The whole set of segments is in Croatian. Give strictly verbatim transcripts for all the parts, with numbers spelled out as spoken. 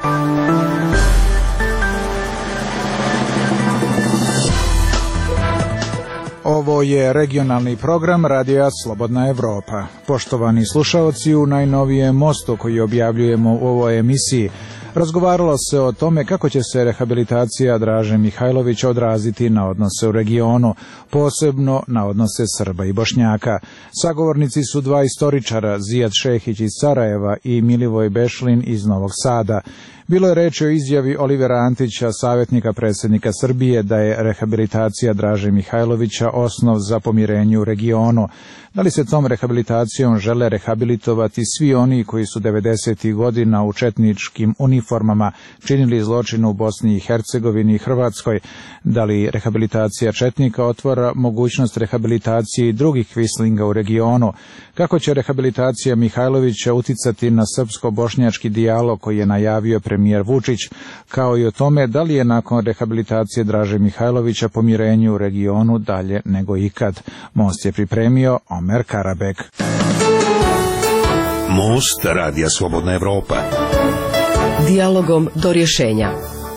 Ovo je regionalni program Radija Slobodna Evropa. Poštovani slušaoci, u najnovijem mostu koji objavljujemo u ovoj emisiji razgovaralo se o tome kako će se rehabilitacija Draže Mihajlovića odraziti na odnose u regionu, posebno na odnose Srba i Bošnjaka. Sagovornici su dva istoričara, Zijad Šehić iz Sarajeva i Milivoj Bešlin iz Novog Sada. Bilo je reči o izjavi Olivera Antića, savjetnika predsjednika Srbije, da je rehabilitacija Draže Mihajlovića osnov za pomirenje u regionu. Da li se tom rehabilitacijom žele rehabilitovati svi oni koji su devedesetih godina u četničkim uniformama činili zločine u Bosni i Hercegovini i Hrvatskoj? Da li rehabilitacija četnika otvara mogućnost rehabilitacije i drugih kvislinga u regionu? Kako će rehabilitacija Mihajlovića uticati na srpsko-bošnjački dijalog koji je najavio premijer Vučić, kao i o tome da li je nakon rehabilitacije Draže Mihajlovića pomirenje u regionu dalje nego ikad? Most je pripremio Omer Karabek. Most Radija Slobodna Evropa. Dijalogom do rješenja.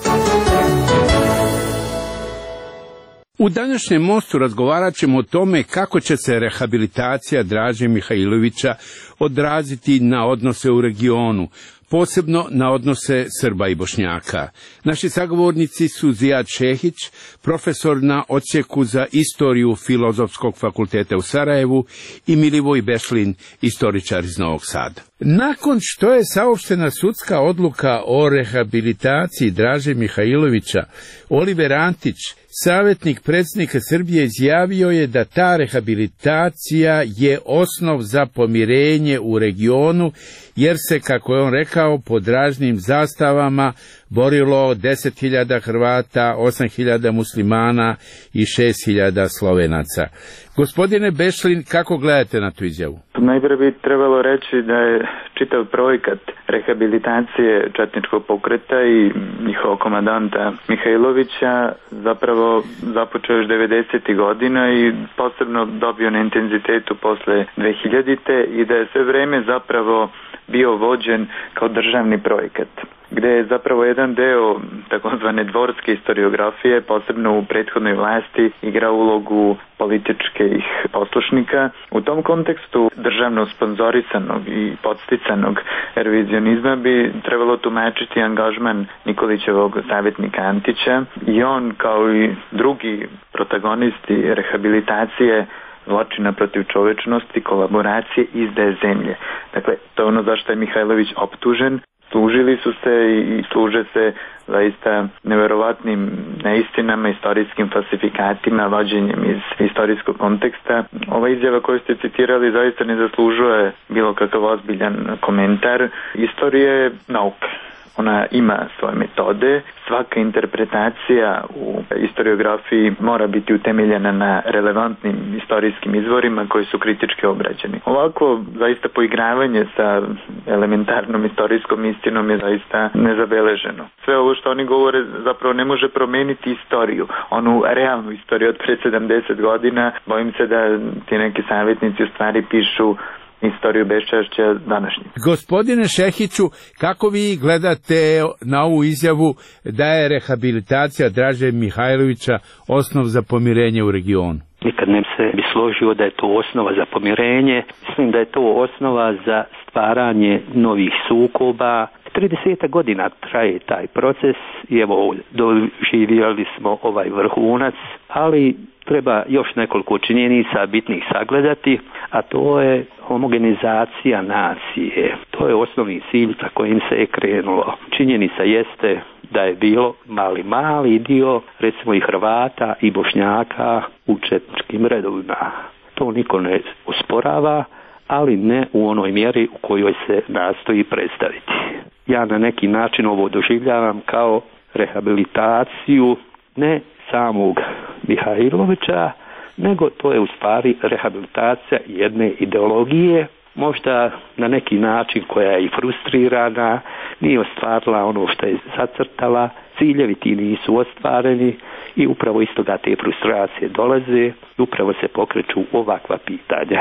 U današnjem mostu razgovarat ćemo o tome kako će se rehabilitacija Draže Mihajlovića odraziti na odnose u regionu, posebno na odnose Srba i Bošnjaka. Naši sagovornici su Zijad Šehić, profesor na odsjeku za istoriju Filozofskog fakulteta u Sarajevu, i Milivoj Bešlin, istoričar iz Novog Sada. Nakon što je saopštena sudska odluka o rehabilitaciji Draže Mihajlovića, Oliver Antić, savjetnik predsjednika Srbije, izjavio je da ta rehabilitacija je osnov za pomirenje u regionu, jer se, kako je on rekao, pod raznim zastavama borilo deset hiljada Hrvata, osam hiljada muslimana i šest hiljada Slovenaca. Gospodine Bešlin, kako gledate na tu izjavu? Najprije bi trebalo reći da je čitav projekat rehabilitacije četničkog pokreta i njihovog komandanta Mihajlovića zapravo započeo još devedesetih godina i posebno dobio na intenzitetu posle dve hiljadite i da je sve vreme zapravo bio vođen kao državni projekat, gde je zapravo jedan deo takozvane dvorske historiografije, posebno u prethodnoj vlasti, igrao ulogu političkih poslušnika. U tom kontekstu državno sponzorisanog i podsticanog revizionizma bi trebalo tumačiti angažman Nikolićevog savjetnika Antića i on, kao i drugi protagonisti rehabilitacije zločina protiv čovečnosti, kolaboracije, izdaje zemlje. Dakle, to je ono zašto je Mihajlović optužen. Služili su se i služe se zaista neverovatnim neistinama, istorijskim falsifikatima, vađenjem iz istorijskog konteksta. Ova izjava koju ste citirali zaista ne zaslužuje bilo kakav ozbiljan komentar. Istorija je nauka. Ona ima svoje metode. Svaka interpretacija u historiografiji mora biti utemeljena na relevantnim istorijskim izvorima koji su kritički obrađeni. Ovako, zaista poigravanje sa elementarnom istorijskom istinom je zaista nezabeleženo. Sve ovo što oni govore zapravo ne može promeniti istoriju, onu realnu istoriju od pre sedamdeset godina. Bojim se da ti neki savjetnici u stvari pišu istoriju beščašća današnje. Gospodine Šehiću, kako vi gledate na ovu izjavu da je rehabilitacija Draže Mihajlovića osnov za pomirenje u regionu? Nikad ne se bi složio da je to osnova za pomirenje. Mislim da je to osnova za stvaranje novih sukoba. trideset godina traje taj proces i evo doživjeli smo ovaj vrhunac, ali treba još nekoliko činjenica bitnih sagledati, a to je homogenizacija nacije. To je osnovni cilj za kojim se je krenulo. Činjenica jeste da je bilo mali, mali dio, recimo i Hrvata i Bošnjaka u četničkim redovima. To niko ne osporava, ali ne u onoj mjeri u kojoj se nastoji predstaviti. Ja na neki način ovo doživljavam kao rehabilitaciju ne samog Mihajlovića, nego to je u stvari rehabilitacija jedne ideologije, možda na neki način koja je i frustrirana, nije ostvarila ono što je zacrtala, ciljevi ti nisu ostvareni i upravo iz toga te frustracije dolaze i upravo se pokreću ovakva pitanja.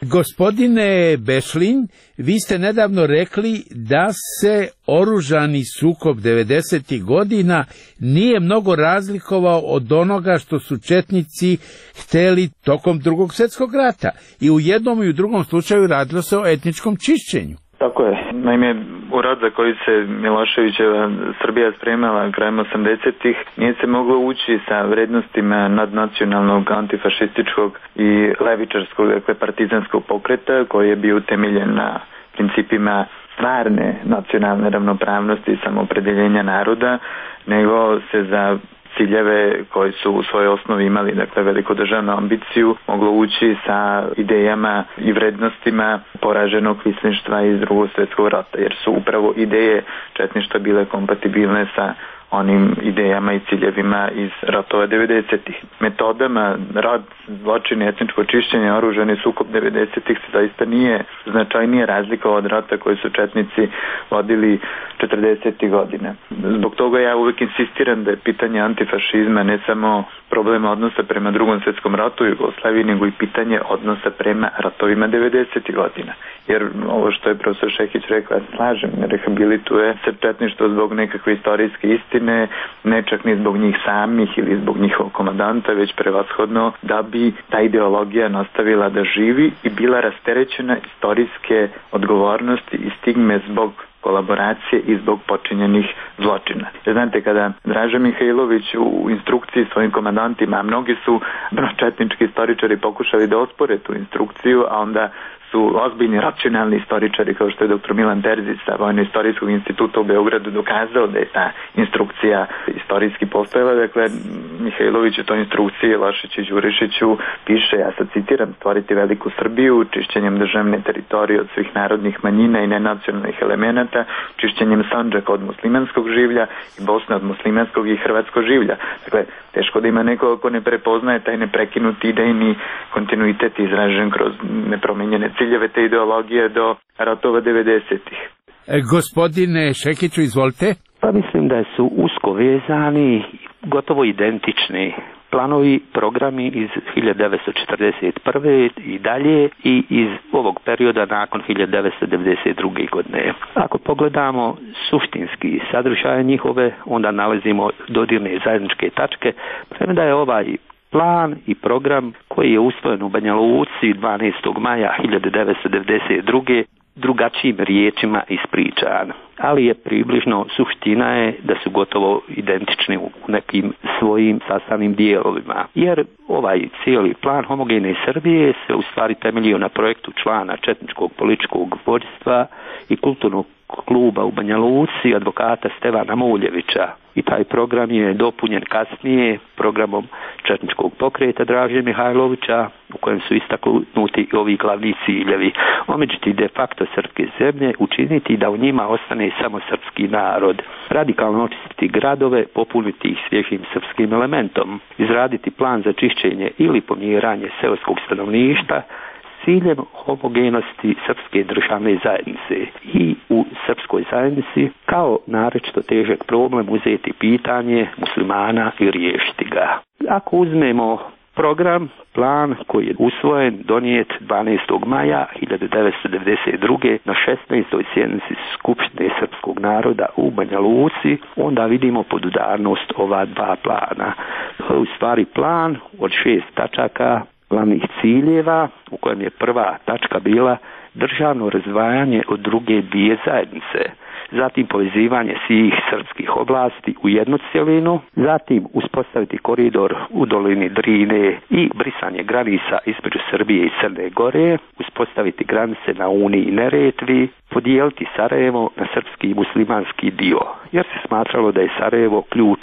Gospodine Bešlin, vi ste nedavno rekli da se oružani sukob devedesetih godina nije mnogo razlikovao od onoga što su četnici hteli tokom Drugog svjetskog rata. I u jednom i u drugom slučaju radilo se o etničkom čišćenju. Tako je. Naime, u rat za koji se Miloševićeva Srbija spremala krajem osamdesetih nije se moglo ući sa vrednostima nadnacionalnog, antifašističkog i levičarskog, dakle partizanskog pokreta koji je bio utemeljen na principima stvarne nacionalne ravnopravnosti i samoopredeljenja naroda, nego se za ciljeve koji su u svojoj osnovi imali, dakle velikodržavnu ambiciju, moglo ući sa idejama i vrednostima poraženog kvisništva iz Drugog svjetskog rata, jer su upravo ideje četništva bile kompatibilne sa onim idejama i ciljevima iz ratova devedesetih. Metodama rad, zločine, etničko čišćenje, oružani sukob devedesetih se zaista nije značajnije razlikovao od rata koji su četnici vodili četrdesetih godina. Zbog toga ja uvek insistiram da je pitanje antifašizma ne samo problem odnosa prema Drugom svjetskom ratu u Jugoslaviji, nego i pitanje odnosa prema ratovima devedesetih godina. Jer ovo što je profesor Šehić rekao, ja slažem, ne rehabilituje se četništvo zbog nekakve istorijske istine, ne čak ni zbog njih samih ili zbog njihovog komandanta, već prevashodno da bi ta ideologija nastavila da živi i bila rasterećena istorijske odgovornosti i stigme zbog kolaboracije i zbog počinjenih zločina. Znate, kada Draža Mihajlović u instrukciji svojim komandantima, a mnogi su četnički istoričari pokušali da ospore tu instrukciju, a onda su ozbiljni racionalni istoričari kao što je doktor Milan Terzić sa Vojno-istorijskog instituta u Beogradu dokazao da je ta instrukcija istorijski postojala. Dakle, Mihajlović u toj instrukciji, Lašiću i Đurišiću piše, ja sad citiram, stvoriti veliku Srbiju čišćenjem državne teritorije od svih narodnih manjina i nenacionalnih elemenata, čišćenjem Sandžaka od muslimanskog življa i Bosne od muslimanskog i hrvatskog življa. Dakle, teško da ima neko ko ne prepoznaje taj neprekinuti idejni kontinuitet izražen kroz nepromenjene ciljeve te ideologije do ratova devedesetih. E, gospodine Šekiću, izvolite. Pa mislim da su usko vezani, gotovo identični planovi, programi iz hiljadu devetsto četrdeset prve i dalje i iz ovog perioda nakon hiljadu devetsto devedeset druge godine. Ako pogledamo suštinski sadržaj njihove, onda nalazimo dodirne zajedničke tačke, premda je ovaj plan i program koji je usvojen u Banja Luci dvanaestog maja hiljadu devetsto devedeset druge drugačijim riječima ispričan, ali je približno suština je da su gotovo identični u nekim svojim sastavnim dijelovima. Jer ovaj cijeli plan homogene Srbije se u stvari temeljio na projektu člana četničkog političkog vođstva i kulturnog kluba u Banja Luci, advokata Stevana Muljevića. I taj program je dopunjen kasnije programom četničkog pokreta Draže Mihajlovića, u kojem su istaknuti ovi glavni ciljevi. Omeđiti de facto srpske zemlje, učiniti da u njima ostane samo srpski narod, radikalno očistiti gradove, popuniti ih svježim srpskim elementom, izraditi plan za čišćenje ili pomjeranje seoskog stanovništva, ciljem homogenosti srpske državne zajednice i u srpskoj zajednici kao naročito težak problem uzeti pitanje muslimana i riješiti ga. Ako uzmemo program, plan koji je usvojen, donijet dvanaestog maja hiljadu devetsto devedeset druge na šesnaestoj sjednici Skupštine srpskog naroda u Banja Luci, onda vidimo podudarnost ova dva plana. U stvari plan od šest tačaka glavnih ciljeva, u kojem je prva tačka bila državno razdvajanje od druge dvije zajednice, zatim povezivanje svih srpskih oblasti u jednu cjelinu, zatim uspostaviti koridor u dolini Drine i brisanje granica između Srbije i Crne Gore, uspostaviti granice na Uni i Neretvi, podijeliti Sarajevo na srpski i muslimanski dio, jer se smatralo da je Sarajevo ključ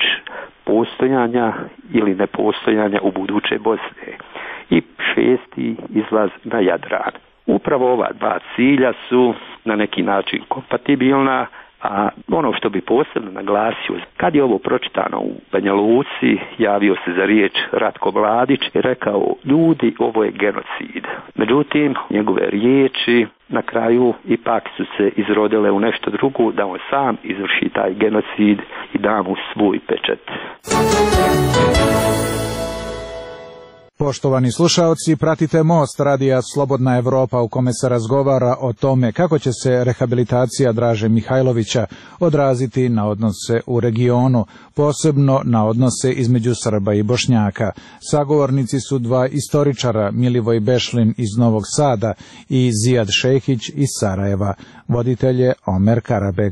postojanja ili nepostojanja u buduće Bosne. I šesti izlaz na Jadran. Upravo ova dva cilja su na neki način kompatibilna, a ono što bi posebno naglasio, kad je ovo pročitano u Banja Luci, javio se za riječ Ratko Mladić i rekao, ljudi, ovo je genocid. Međutim, njegove riječi na kraju ipak su se izrodile u nešto drugo, da on sam izvrši taj genocid i da mu svoj pečat. Poštovani slušaoci, pratite Most radija Slobodna Evropa u kome se razgovara o tome kako će se rehabilitacija Draže Mihajlovića odraziti na odnose u regionu, posebno na odnose između Srba i Bošnjaka. Sagovornici su dva istoričara, Milivoj Bešlin iz Novog Sada i Zijad Šehić iz Sarajeva. Voditelj je Omer Karabeg.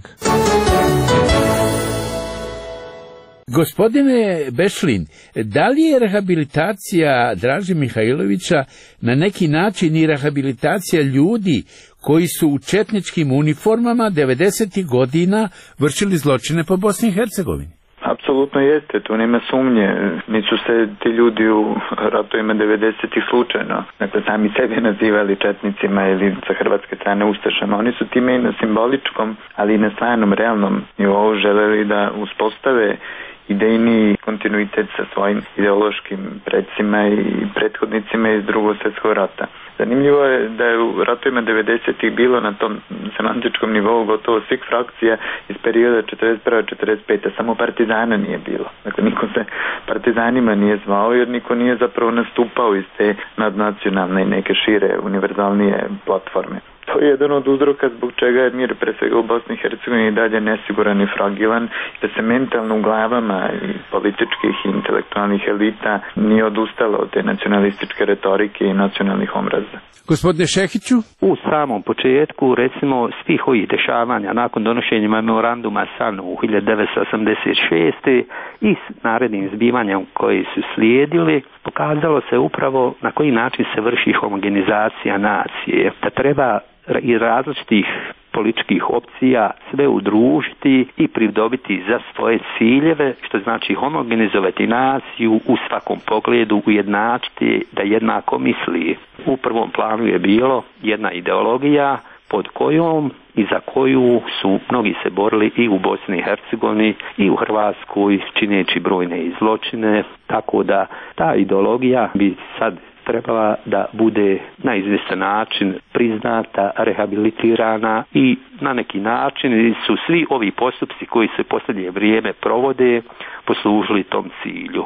Gospodine Bešlin, da li je rehabilitacija Draže Mihajlovića na neki način i rehabilitacija ljudi koji su u četničkim uniformama devedesetih godina vršili zločine po Bosni i Hercegovini? Apsolutno jeste, tu nema sumnje. Nisu se ti ljudi u ratovima devedesetih slučajno, dakle, sami sebe nazivali četnicima ili sa hrvatske strane ustašama. Oni su time i na simboličkom, ali i na stvarnom, realnom nivou želeli da uspostave idejni kontinuitet sa svojim ideološkim predsima i prethodnicima iz Drugog svjetskog rata. Zanimljivo je da je u ratovima devedesetih bilo na tom semantičkom nivou gotovo svih frakcija iz perioda četrdeset prve do četrdeset pete Samo partizana nije bilo. Dakle, niko se partizanima nije zvao jer niko nije zapravo nastupao iz te nadnacionalne i neke šire, univerzalnije platforme. To je jedan od uzroka zbog čega je mir pre svega u Bosni i Hercegovini i dalje nesiguran i fragilan, da se mentalno u glavama i političkih i intelektualnih elita nije odustalo od te nacionalističke retorike i nacionalnih omraza. Gospodine Šehiću? U samom početku, recimo, svih ovih dešavanja nakon donošenja memoranduma Sanu u hiljadu devetsto osamdeset šeste i s narednim zbivanjem koji su slijedili, pokazalo se upravo na koji način se vrši homogenizacija nacije, da treba i različitih političkih opcija sve udružiti i pridobiti za svoje ciljeve, što znači homogenizovati naciju u svakom pogledu, ujednačiti da jednako misli. U prvom planu je bilo jedna ideologija pod kojom i za koju su mnogi se borili i u Bosni i Hercegovini i u Hrvatskoj, čineći brojne zločine, tako da ta ideologija bi sad trebala da bude na izvjestan način priznata, rehabilitirana i na neki način su svi ovi postupci koji se posljednje vrijeme provode poslužili tom cilju.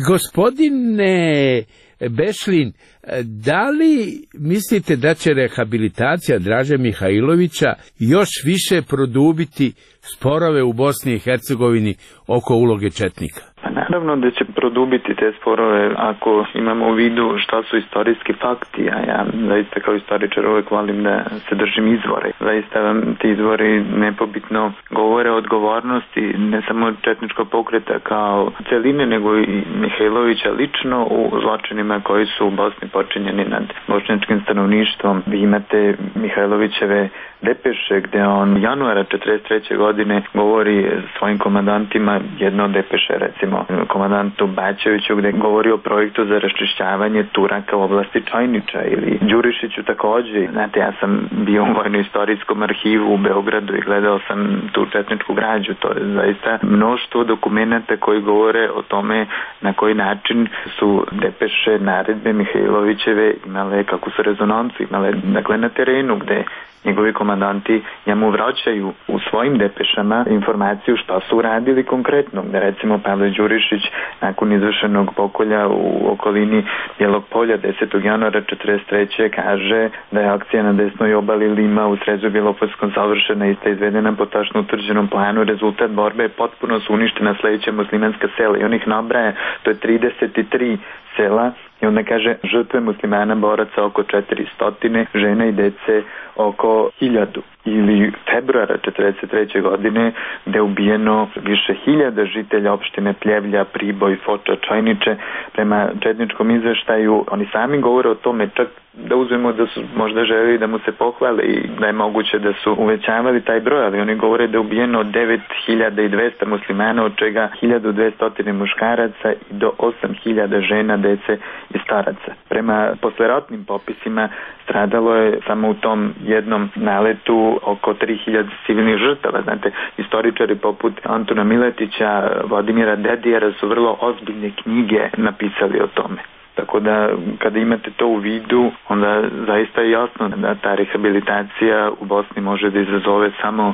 Gospodine Bešlin, da li mislite da će rehabilitacija Draže Mihajlovića još više produbiti sporove u Bosni i Hercegovini oko uloge četnika? Pa naravno da će produbiti te sporove ako imamo u vidu šta su istorijski fakti, a ja zaista kao istoričar uvek volim da se držim izvore. Zaista vam ti izvori nepobitno govore o odgovornosti ne samo četničkog pokreta kao celine, nego i Mihajlovića lično u zločinima koji su u Bosni počinjeni nad bošnjačkim stanovništvom. Vi imate Mihajlovićeve depeše gde on januara četrdeset treće godine govori svojim komandantima, jedno depeše recimo komandantu Bačeviću gde govori o projektu za raščišćavanje Turaka u oblasti Čajniča, ili Đurišiću takođe. Znate, ja sam bio u vojno-istorijskom arhivu u Beogradu i gledao sam tu četničku građu. To je zaista mnoštvo dokumenta koji govore o tome na koji način su depeše, naredbe Mihajlovićeve imale, kako su rezonancu imale, dakle na terenu gde njegovi komandanti njemu vraćaju u svojim depešama informaciju šta su uradili konkretno. Da recimo Pavle Đurišić nakon izvršenog pokolja u okolini Bijelog polja desetog januara četrdeset treće kaže da je akcija na desnoj obali Lima u Srezu Bjelopolskom završena i sta izvedena po tačno utvrđenom planu. Rezultat borbe je potpuno su uništena sledeća muslimanska sela i on ih nabraja, to je trideset tri sela i onda kaže žrtve muslimana boraca oko četiristo, žena i dece oko hiljadu. Ili februara četrdeset treće godine gde je ubijeno više hiljada žitelja opštine Pljevlja, Priboj, Foča, Čajniče. Prema četničkom izveštaju oni sami govore o tome, čak da uzmemo da su možda želeli da mu se pohvale i da je moguće da su uvećavali taj broj, ali oni govore da je ubijeno devet hiljada dvesta muslimana, od čega hiljadu dvesta muškaraca i do osam hiljada žena, dece i staraca. Prema posleratnim popisima stradalo je samo u tom jednom naletu oko tri hiljade civilnih žrtava. Znate, istoričari poput Antuna Miletića, Vladimira Dedijera su vrlo ozbiljne knjige napisali o tome. Tako da kada imate to u vidu, onda zaista je jasno da ta rehabilitacija u Bosni može da izazove samo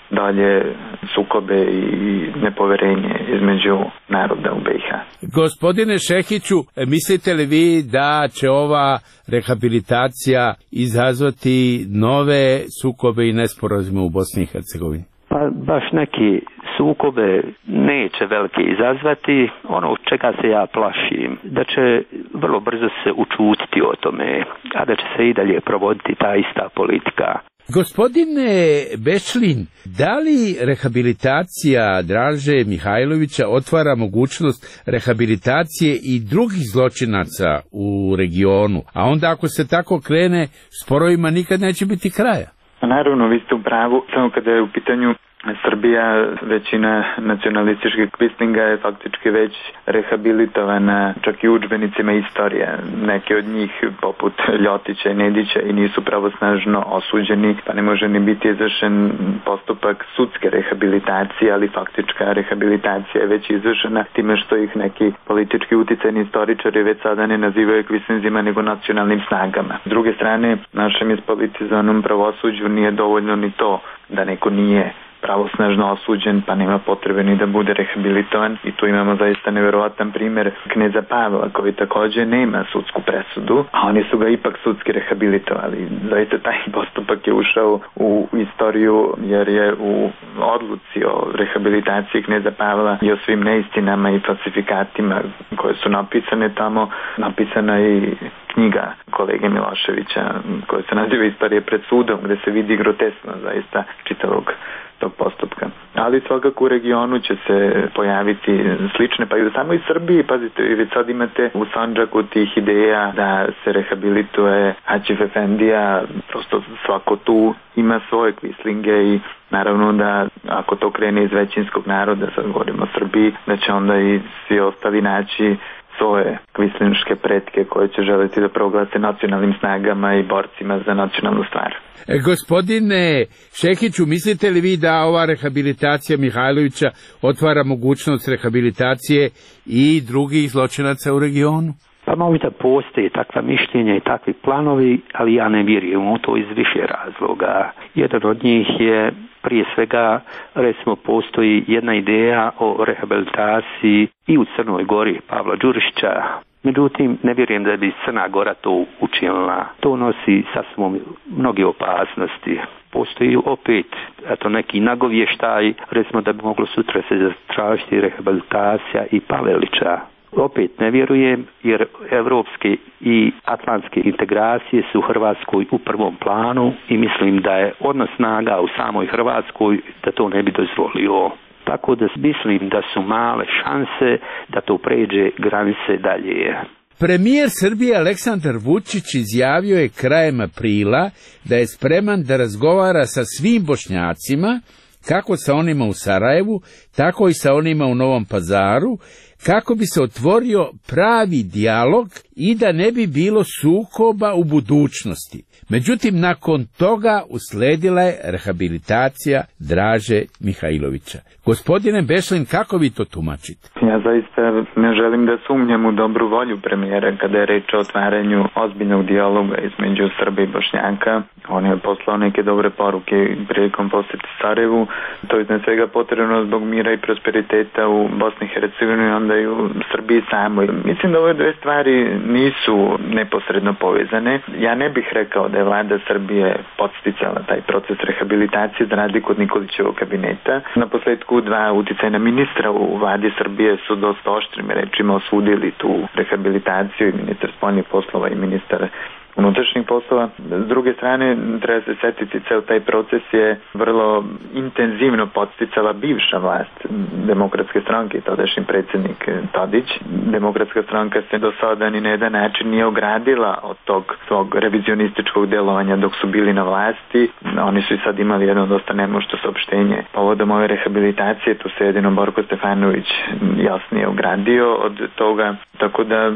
dalje sukobe i nepoverenje između naroda u B i H. Gospodine Šehiću, mislite li vi da će ova rehabilitacija izazvati nove sukobe i nesporazume u Bosni i Hercegovini? Pa baš neki sukobe neće velike izazvati. Ono od čega se ja plašim, da će vrlo brzo se učutiti o tome, a da će se i dalje provoditi ta ista politika. Gospodine Bešlin, da li rehabilitacija Draže Mihajlovića otvara mogućnost rehabilitacije i drugih zločinaca u regionu? A onda ako se tako krene, sporovima nikad neće biti kraja. Naravno, vi ste u pravu, samo kada je u pitanju Srbija, većina nacionalističkih kvislinga je faktički već rehabilitovana čak i udžbenicima istorije. Neke od njih, poput Ljotića i Nedića, i nisu pravosnažno osuđeni, pa ne može ni biti izvršen postupak sudske rehabilitacije, ali faktička rehabilitacija je već izvršena time što ih neki politički uticajni istoričari već sada ne nazivaju kvislinzima nego nacionalnim snagama. S druge strane, našem ispolitizovanom pravosuđu nije dovoljno ni to da neko nije pravosnažno osuđen, pa nema potrebe ni da bude rehabilitovan, i tu imamo zaista neverovatan primjer kneza Pavla, koji također nema sudsku presudu, a oni su ga ipak sudski rehabilitovali. Zaista taj postupak je ušao u istoriju jer je u odluci o rehabilitaciji kneza Pavla i o svim neistinama i falsifikatima koje su napisane tamo, napisana i knjiga kolege Miloševića koja se naziva Istorije pred sudom, gdje se vidi grotesno zaista čitavog tog postupka. Ali svakako u regionu će se pojaviti slične, pa i u samoj Srbiji, pazite, vi sad imate u Sandžaku tih ideja da se rehabilituje Aćif Efendija, prosto svako tu ima svoje kvislinge i naravno da ako to krene iz većinskog naroda, sad govorimo o Srbiji, da će onda i svi ostali naći svoje kvislinške pretke koje će želiti da proglase nacionalnim snagama i borcima za nacionalnu stvar. E, gospodine Šehiću, mislite li vi da ova rehabilitacija Mihajlovića otvara mogućnost rehabilitacije i drugih zločinaca u regionu? Pa možda postoje takva mišljenja i takvi planovi, ali ja ne vjerujem u to iz više razloga. Jedan od njih je prije svega, recimo, postoji jedna ideja o rehabilitaciji i u Crnoj Gori Pavla Đurišića. Međutim, ne vjerujem da bi Crna Gora to učinila. To nosi sa sobom mnoge opasnosti. Postoji opet eto, neki nagovještaj, recimo da bi moglo sutra se zatražiti rehabilitacija i Pavelića. Opet ne vjerujem, jer evropske i atlantske integracije su u Hrvatskoj u prvom planu i mislim da je odnos snaga u samoj Hrvatskoj da to ne bi dozvolio. Tako da mislim da su male šanse da to pređe granice dalje. Premijer Srbije Aleksandar Vučić izjavio je krajem aprila da je spreman da razgovara sa svim Bošnjacima, kako sa onima u Sarajevu, tako i sa onima u Novom Pazaru, kako bi se otvorio pravi dijalog i da ne bi bilo sukoba u budućnosti. Međutim, nakon toga usledila je rehabilitacija Draže Mihajlovića. Gospodine Bešlin, kako vi to tumačite? Ja zaista ne želim da sumnjam u dobru volju premijera kada je reč o otvaranju ozbiljnog dijaloga između Srba i Bošnjaka. On je poslao neke dobre poruke prilikom posjete Sarajevu. To je na svega potrebno zbog mira i prosperiteta u Bosni i Hercegovini, onda i u Srbiji samoj. Mislim da ove dve stvari nisu neposredno povezane. Ja ne bih rekao da je vlada Srbije podsticala taj proces rehabilitacije za razliku od Nikolićevog kabineta. Na posledku dva uticajna ministra u vladi Srbije su dosta oštrim rečima osudili tu rehabilitaciju, i ministar spoljnih poslova i ministar unutrašnjih poslova. S druge strane, treba se setiti, ceo taj proces je vrlo intenzivno podsticala bivša vlast Demokratske stranke i tadašnji predsjednik Tadić. Demokratska stranka se do sada ni na jedan način nije ogradila od tog svog revizionističkog delovanja dok su bili na vlasti. Oni su i sad imali jedno dosta nemušto saopštenje povodom ove rehabilitacije, tu se jedino Borko Stefanović jasnije ogradio od toga, tako da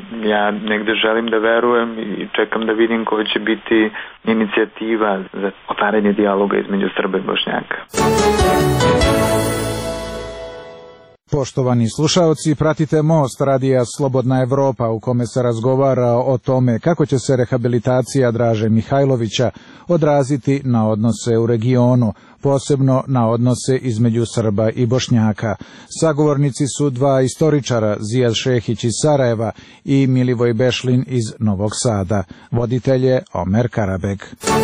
ja negde želim da verujem i čekam da vidim koja će biti inicijativa za otvaranje dijaloga između Srba i Bošnjaka. Poštovani slušaoci, pratite Most radija Slobodna Evropa u kome se razgovara o tome kako će se rehabilitacija Draže Mihajlovića odraziti na odnose u regionu, posebno na odnose između Srba i Bošnjaka. Sagovornici su dva istoričara, Zijad Šehić iz Sarajeva i Milivoj Bešlin iz Novog Sada. Voditelj je Omer Karabek.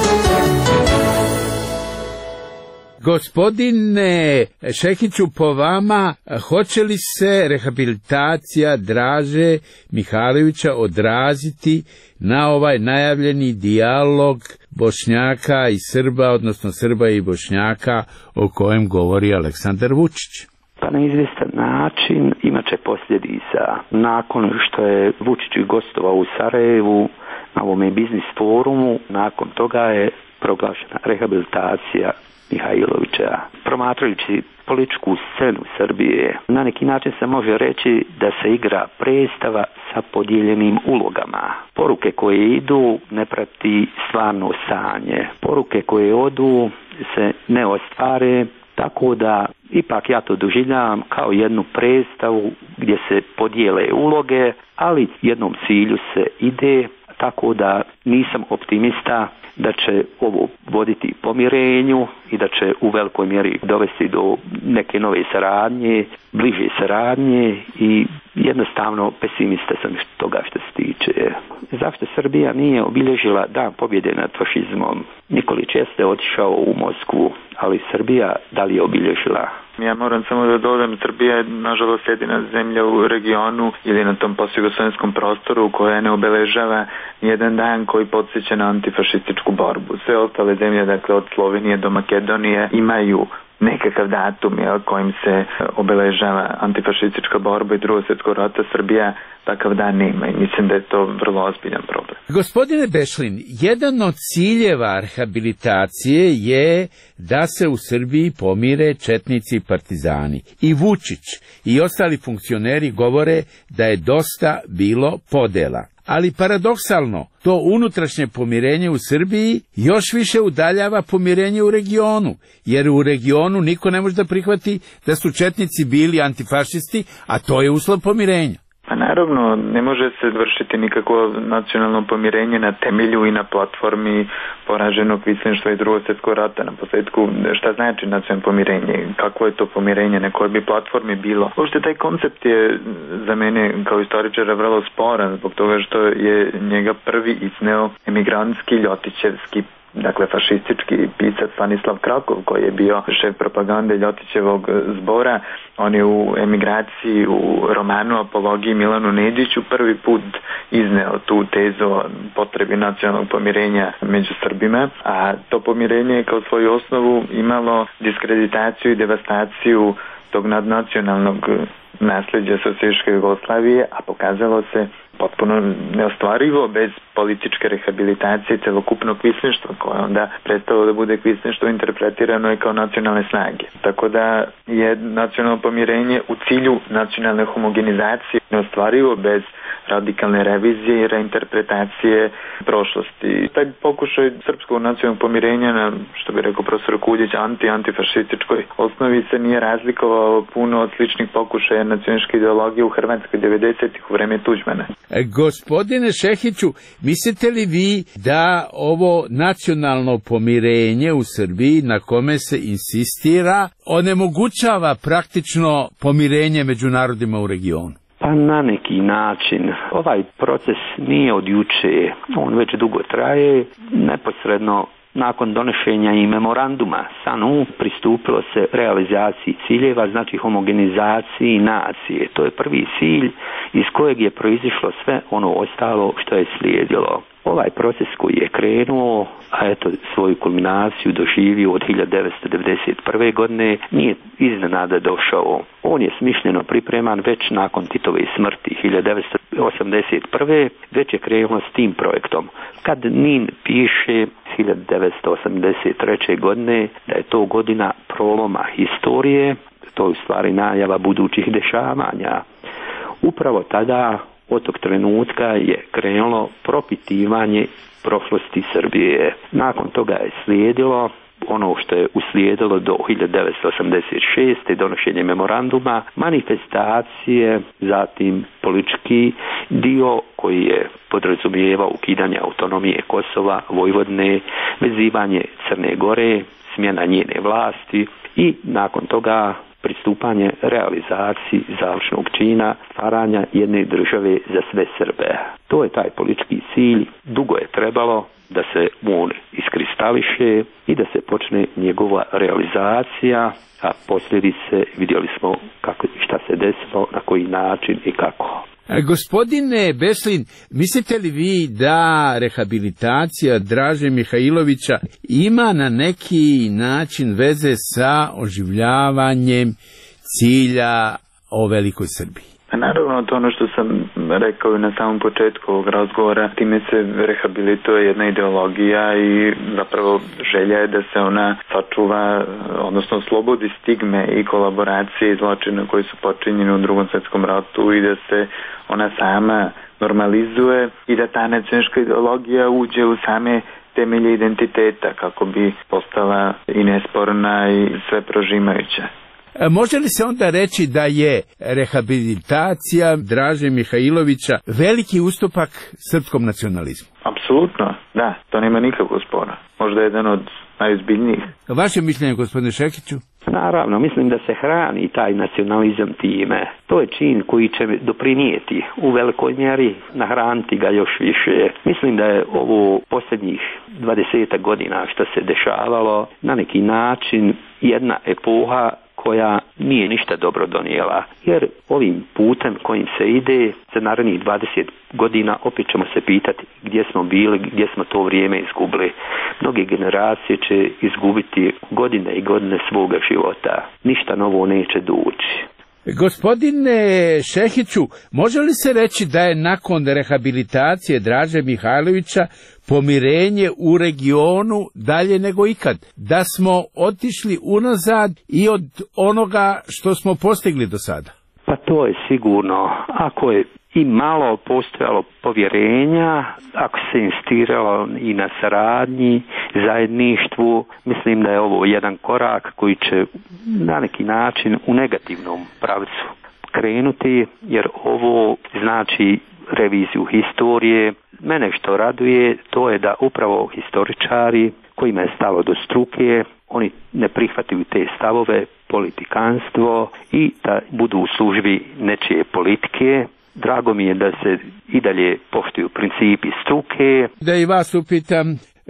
Gospodine Šehiću, po vama, hoće li se rehabilitacija Draže Mihajlovića odraziti na ovaj najavljeni dijalog Bošnjaka i Srba, odnosno Srba i Bošnjaka, o kojem govori Aleksandar Vučić? Pa na izvjestan način imat će posljedica. Nakon što je Vučić gostovao u Sarajevu na ovome biznis forumu, nakon toga je proglašena rehabilitacija Mihajlovića. Promatrajući političku scenu Srbije, na neki način se može reći da se igra predstava sa podijeljenim ulogama. Poruke koje idu ne prati stvarno stanje. Poruke koje odu se ne ostvare, tako da ipak ja to doživljavam kao jednu predstavu gdje se podijele uloge, ali jednom cilju se ide, tako da nisam optimista da će ovo voditi pomirenju i da će u velikoj mjeri dovesti do neke nove saradnje, bliže saradnje, i jednostavno pesimista sam toga što se tiče. Zašto Srbija nije obilježila dan pobjede nad fašizmom? Nikolić jeste otišao u Moskvu, ali Srbija da li je obilježila? Ja moram samo da dodam, Srbija je nažalost jedina zemlja u regionu ili na tom postjugoslovenskom prostoru koja ne obeležava jedan dan koji podsjeća na antifašističku borbu. Sve ostale zemlje, dakle od Slovenije do Makedonije, imaju nekakav datum jel, kojim se obeležava antifašistička borba i Drugog svjetskog rata. Srbija takav dan nema i mislim da je to vrlo ozbiljan problem. Gospodine Bešlin, jedan od ciljeva rehabilitacije je da se u Srbiji pomire četnici i partizani. I Vučić i ostali funkcioneri govore da je dosta bilo podela. Ali paradoksalno, to unutrašnje pomirenje u Srbiji još više udaljava pomirenje u regionu, jer u regionu niko ne može da prihvati da su četnici bili antifašisti, a to je uslov pomirenja. Pa naravno, ne može se vršiti nikakvo nacionalno pomirenje na temelju i na platformi poraženog kvislinštva i Drugog svjetskog rata. Na posljedku, šta znači nacionalno pomirenje? Kakvo je to pomirenje? Na kojoj bi platformi bilo? Uopšte taj koncept je za mene kao istoričara vrlo sporan, zbog toga što je njega prvi izneo emigrantski, ljotićevski, dakle fašistički pisac Stanislav Krakov, koji je bio šef propagande Ljotićevog zbora. On je u emigraciji u romanu Apologiji Milanu Nediću prvi put izneo tu tezu o potrebi nacionalnog pomirenja među Srbima, a to pomirenje je kao svoju osnovu imalo diskreditaciju i devastaciju tog nadnacionalnog nasljeđa socijalističke Jugoslavije, a pokazalo se potpuno neostvarivo bez političke rehabilitacije celokupnog kvislinštva, koje onda prestalo da bude kvislinštvo interpretirano je kao nacionalne snage. Tako da je nacionalno pomirenje u cilju nacionalne homogenizacije neostvarivo bez radikalne revizije i reinterpretacije prošlosti. Taj pokušaj srpskog nacionalnog pomirenja na, što bi rekao profesor Kuljić, anti-antifašističkoj osnovi se nije razlikovao puno od sličnih pokušaja nacionalističke ideologije u Hrvatskoj devedesetih u vreme Tuđmana. E, gospodine Šehiću, mislite li vi da ovo nacionalno pomirenje u Srbiji na kome se insistira onemogućava praktično pomirenje među narodima u regionu? Pa na neki način. Ovaj proces nije od juče, on već dugo traje. Neposredno nakon donošenja i memoranduma S A N U pristupilo se realizaciji ciljeva, znači homogenizaciji nacije. To je prvi cilj iz kojeg je proizišlo sve ono ostalo što je slijedilo. Ovaj proces koji je krenuo, a eto svoju kulminaciju doživio od hiljadu devetsto devedeset prve. godine, nije iznenada došao. On je smišljeno pripreman već nakon Titove smrti hiljadu devetsto osamdeset prve. već je krenuo s tim projektom. Kad Nin piše hiljadu devetsto osamdeset treće. godine da je to godina proloma historije, to je u stvari najava budućih dešavanja. Upravo tada, od tog trenutka, je krenulo propitivanje prošlosti Srbije. Nakon toga je slijedilo ono što je uslijedilo do hiljadu devetsto osamdeset šeste. donošenje memoranduma, manifestacije, zatim politički dio koji je podrazumijevao ukidanje autonomije Kosova, Vojvodine, vezivanje Crne Gore, smjena njene vlasti i nakon toga pristupanje realizaciji završnog čina stvaranja jedne države za sve Srbe. To je taj politički cilj. Dugo je trebalo da se on iskristališe i da se počne njegova realizacija, a posljedice vidjeli smo kako, šta se desilo, na koji način i kako. Gospodine Beslin, mislite li vi da rehabilitacija Draže Mihajlovića ima na neki način veze sa oživljavanjem cilja o velikoj Srbiji? Naravno, to ono što sam rekao na samom početku ovog razgovora, time se rehabilituje jedna ideologija i zapravo želja je da se ona sačuva, odnosno oslobodi stigme i kolaboracije i zločina koji su počinjeni u Drugom svjetskom ratu i da se ona sama normalizuje i da ta nacionalistička ideologija uđe u same temelje identiteta kako bi postala i nesporna i sve prožimajuća. Može li se onda reći da je rehabilitacija Draže Mihajlovića veliki ustupak srpskom nacionalizmu? Apsolutno, da, to nema nikakvog spora. Možda je jedan od najozbiljnijih. Vaše mišljenje, gospodine Šehiću? Naravno, mislim da se hrani taj nacionalizam time. To je čin koji će doprinijeti u velikoj mjeri, nahraniti ga još više. Mislim da je ovo posljednjih dvadesetak godina što se dešavalo na neki način jedna epoha koja nije ništa dobro donijela. Jer ovim putem kojim se ide za narednih dvadeset godina opet ćemo se pitati gdje smo bili, gdje smo to vrijeme izgubili. Mnoge generacije će izgubiti godine i godine svoga života. Ništa novo neće doći. Gospodine Šehiću, može li se reći da je nakon rehabilitacije Draže Mihajlovića pomirenje u regionu dalje nego ikad? Da smo otišli unazad i od onoga što smo postigli do sada? Pa to je sigurno. Ako je i malo postojalo povjerenja, ako se insistiralo i na saradnji, zajedništvu, mislim da je ovo jedan korak koji će na neki način u negativnom pravcu krenuti, jer ovo znači reviziju historije. Mene što raduje, to je da upravo historičari kojima je stalo do struke, oni ne prihvataju te stavove, politikanstvo i da budu u službi nečije politike. Drago mi je da se i dalje poštuju principi struke. Da i vas upitam,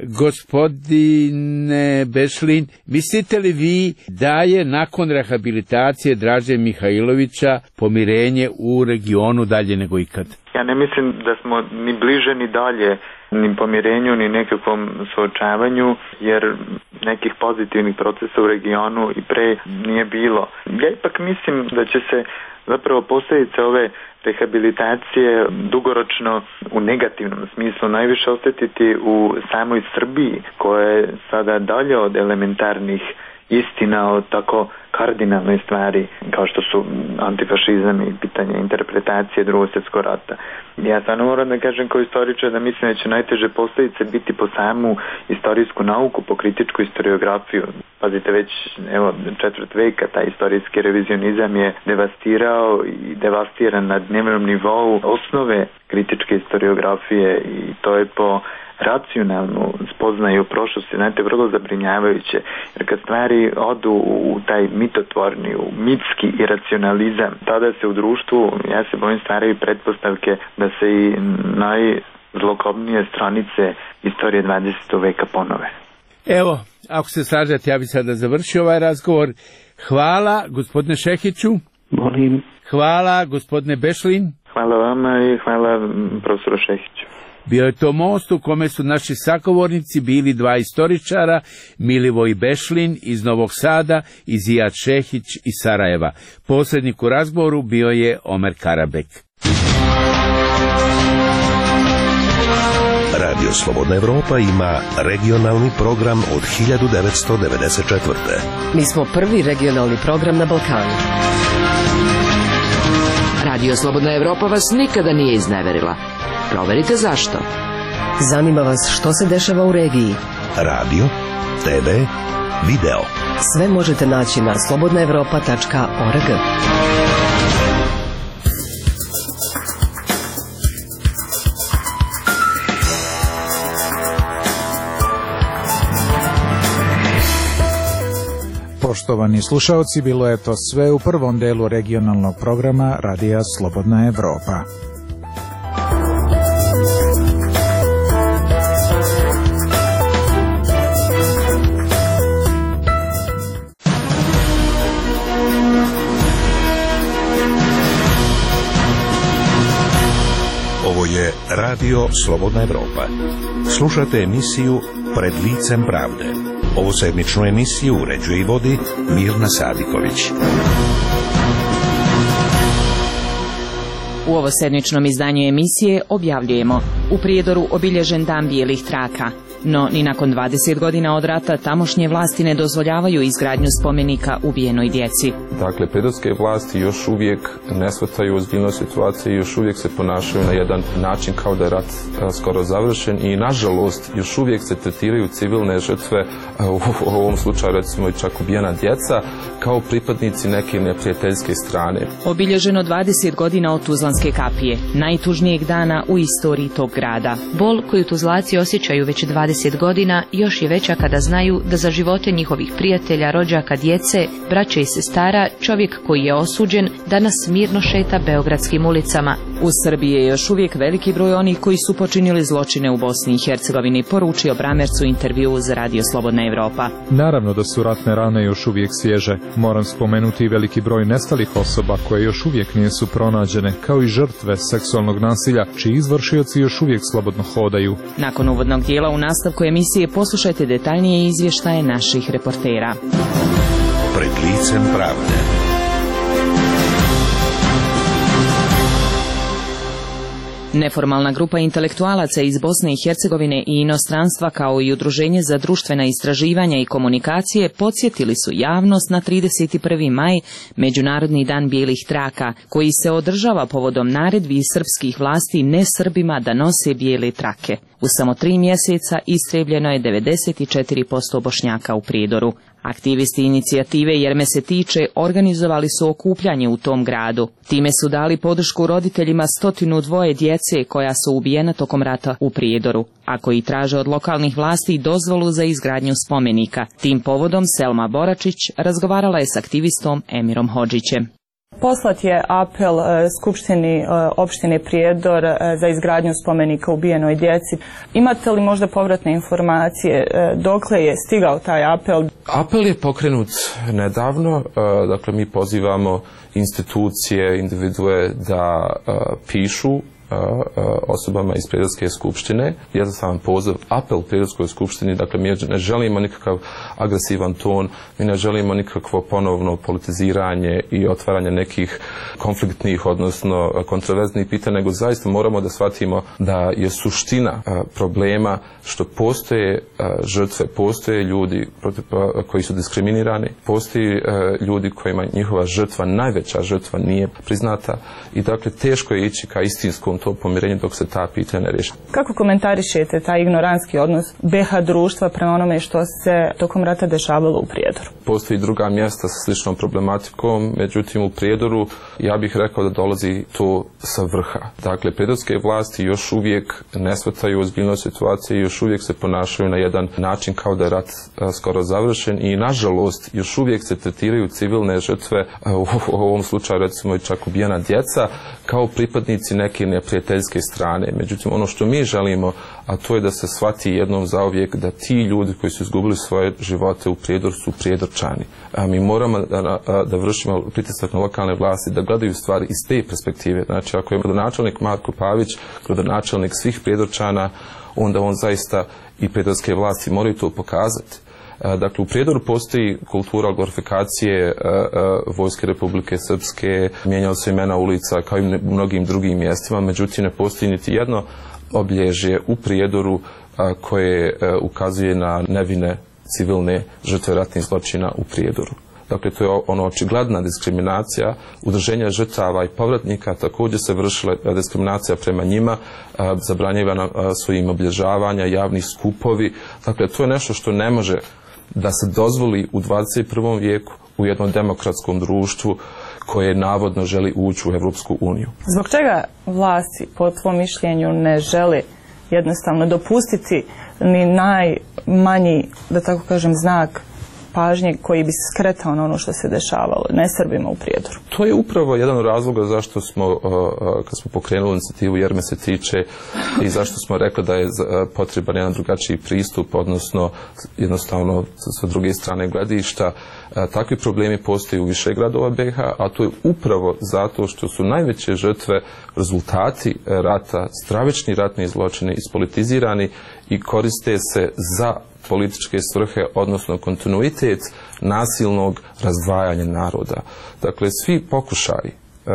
gospodine Bešlin, mislite li vi da je nakon rehabilitacije Draže Mihajlovića pomirenje u regionu dalje nego ikad? Ja ne mislim da smo ni bliže ni dalje ni pomirenju ni nekakvom suočavanju, jer nekih pozitivnih procesa u regionu i pre nije bilo. Ja ipak mislim da će se zapravo posljedice ove rehabilitacije dugoročno u negativnom smislu najviše osjetiti u samoj Srbiji, koja je sada dalje od elementarnih istina o tako kardinalnoj stvari kao što su antifašizam i pitanje interpretacije Drugog svjetskog rata. Ja stvarno moram da kažem kao istoričar da mislim da će najteže posljedice biti po samu istorijsku nauku, po kritičku historiografiju. Pazite, već evo četvrt veka taj istorijski revizionizam je devastirao i devastiran na dnevnom nivou osnove kritičke historiografije i to je po racionalnu spoznaju prošlosti, znate, vrlo zabrinjavajuće, jer kad stvari odu u taj mitotvorni, u mitski iracionalizam, tada se u društvu, ja se bojim, stvaraju pretpostavke da se i najzlokobnije stranice istorije dvadesetog veka ponove. Evo, ako se slažete, ja bih sada završio ovaj razgovor. Hvala, gospodine Šehiću. Molim. Hvala, gospodine Bešlin. Hvala vama i hvala profesoru Šehiću. Bio je to most u kome su naši sagovornici bili dva istoričara, Milivoj Bešlin iz Novog Sada i Zijad Šehić iz Sarajeva. Posrednik u razgovoru bio je Omer Karabek. Radio Slobodna Evropa ima regionalni program od hiljadu devetsto devedeset četvrte. Mi smo prvi regionalni program na Balkanu. Radio Slobodna Evropa vas nikada nije izneverila. Proverite zašto. Zanima vas što se dešava u regiji. Radio te ve, video. Sve možete naći na slobodna evropa tačka org. Poštovani slušaoci, bilo je to sve u prvom delu regionalnog programa Radija Slobodna Evropa. Ovo je Radio Slobodna Evropa. Slušate emisiju Pred licem pravde. Ovu sedmičnu emisiju uređuje i vodi Mirna Sadiković. U ovo sedmičnom izdanju emisije objavljujemo: u Prijedoru obilježen dan bijelih traka. No, ni nakon dvadeset godina od rata tamošnje vlasti ne dozvoljavaju izgradnju spomenika ubijenoj djeci. Dakle, prijedorske vlasti još uvijek ne shvataju ozbiljnost situacije i još uvijek se ponašaju na jedan način kao da je rat a, skoro završen i, nažalost, još uvijek se tretiraju civilne žrtve, a, u, u ovom slučaju recimo i čak ubijena djeca, kao pripadnici neke neprijateljske strane. Obilježeno dvadeset godina od Tuzlanske kapije, najtužnijeg dana u istoriji tog grada. Bol koju Tuzlaci osjećaju već dvadeset godina još je veća kada znaju da za živote njihovih prijatelja, rođaka, djece, braće i sestara čovjek koji je osuđen danas mirno šeta beogradskim ulicama. U Srbiji je još uvijek veliki broj onih koji su počinili zločine u Bosni i Hercegovini, poručio Bramerc u intervjuu za Radio Slobodna Evropa. Naravno da su ratne rane još uvijek svježe. Moram spomenuti i veliki broj nestalih osoba koje još uvijek nisu pronađene, kao i žrtve seksualnog nasilja, čiji izvršioci još uvijek slobodno hodaju. Nakon uvodnog dijela u nastavku emisije poslušajte detaljnije izvještaje naših reportera. Pred licem pravde. Neformalna grupa intelektualaca iz Bosne i Hercegovine i inostranstva, kao i Udruženje za društvena istraživanja i komunikacije, podsjetili su javnost na trideset prvi maj, Međunarodni dan bijelih traka, koji se održava povodom naredbi srpskih vlasti ne Srbima da nose bijele trake. U samo tri mjeseca istrijebljeno je devedeset četiri posto Bošnjaka u Prijedoru. Aktivisti inicijative Jer me se tiče organizovali su okupljanje u tom gradu. Time su dali podršku roditeljima stotinu dvoje djece koja su ubijena tokom rata u Prijedoru, a koji traže od lokalnih vlasti dozvolu za izgradnju spomenika. Tim povodom Selma Boračić razgovarala je s aktivistom Emirom Hodžićem. Poslat je apel e, Skupštini e, opštine Prijedor e, za izgradnju spomenika ubijenoj djeci. Imate li možda povratne informacije e, dokle je stigao taj apel? Apel je pokrenut nedavno, e, dakle mi pozivamo institucije, individue da e, pišu osobama iz Prijedorske skupštine. Jednostavan poziv, apel Prijedorskoj skupštini, dakle mi ne želimo nikakav agresivan ton, mi ne želimo nikakvo ponovno politiziranje i otvaranje nekih konfliktnih, odnosno kontroverznih pitanja, nego zaista moramo da shvatimo da je suština problema što postoje žrtve, postoje ljudi koji su diskriminirani, postoji ljudi kojima njihova žrtva, najveća žrtva nije priznata i dakle teško je ići ka istinskom to pomirenje dok se ta pitanja ne riješi. Kako komentarišete taj ignorantski odnos be ha društva prema onome što se tokom rata dešavalo u Prijedoru? Postoji druga mjesta sa sličnom problematikom, međutim u Prijedoru ja bih rekao da dolazi to sa vrha. Dakle, prijedorske vlasti još uvijek ne shvataju ozbiljnost situacije i još uvijek se ponašaju na jedan način kao da je rat a, skoro završen i, nažalost, još uvijek se tretiraju civilne žrtve, a, u, u ovom slučaju recimo i čak ubijena djeca, kao pripadnici neke neprijateljske strane. Međutim, ono što mi želimo, a to je da se shvati jednom zauvijek da ti ljudi koji su izgubili svoje živote u Prijedor su Prijedorčani. A mi moramo da, da vršimo pritisak na lokalne vlasti, da gledaju stvari iz te perspektive. Znači, ako je gradonačelnik Marko Pavić, gradonačelnik svih Prijedorčana, onda on zaista i prijedorske vlasti moraju to pokazati. Dakle, u Prijedoru postoji kultura glorifikacije Vojske Republike Srpske, mijenjala su imena ulica kao i u mnogim drugim mjestima, međutim ne postoji niti jedno obilježje u Prijedoru koje ukazuje na nevine civilne žrtve ratnih zločina u Prijedoru. Dakle, to je ono očigledna diskriminacija. Udruženja žrtava i povratnika također se vršila diskriminacija prema njima, zabranjivana su im obilježavanja, javni skupovi. Dakle, to je nešto što ne može da se dozvoli u dvadeset prvom vijeku u jednom demokratskom društvu koje navodno želi ući u Evropsku uniju. Zbog čega vlasti, po tvom mišljenju, ne žele jednostavno dopustiti ni najmanji, da tako kažem, znak pažnje koji bi skretao na ono što se dešavalo nesrbima u Prijedoru? To je upravo jedan od razloga zašto smo, kad smo pokrenuli inicijativu Jer me se tiče, i zašto smo rekli da je potreban jedan drugačiji pristup, odnosno jednostavno sa druge strane gledišta. Takvi problemi postoje u više gradova B iH, a to je upravo zato što su najveće žrtve rezultati rata, stravični ratni zločini, ispolitizirani i koriste se za političke svrhe, odnosno kontinuitet nasilnog razdvajanja naroda. Dakle, svi pokušaji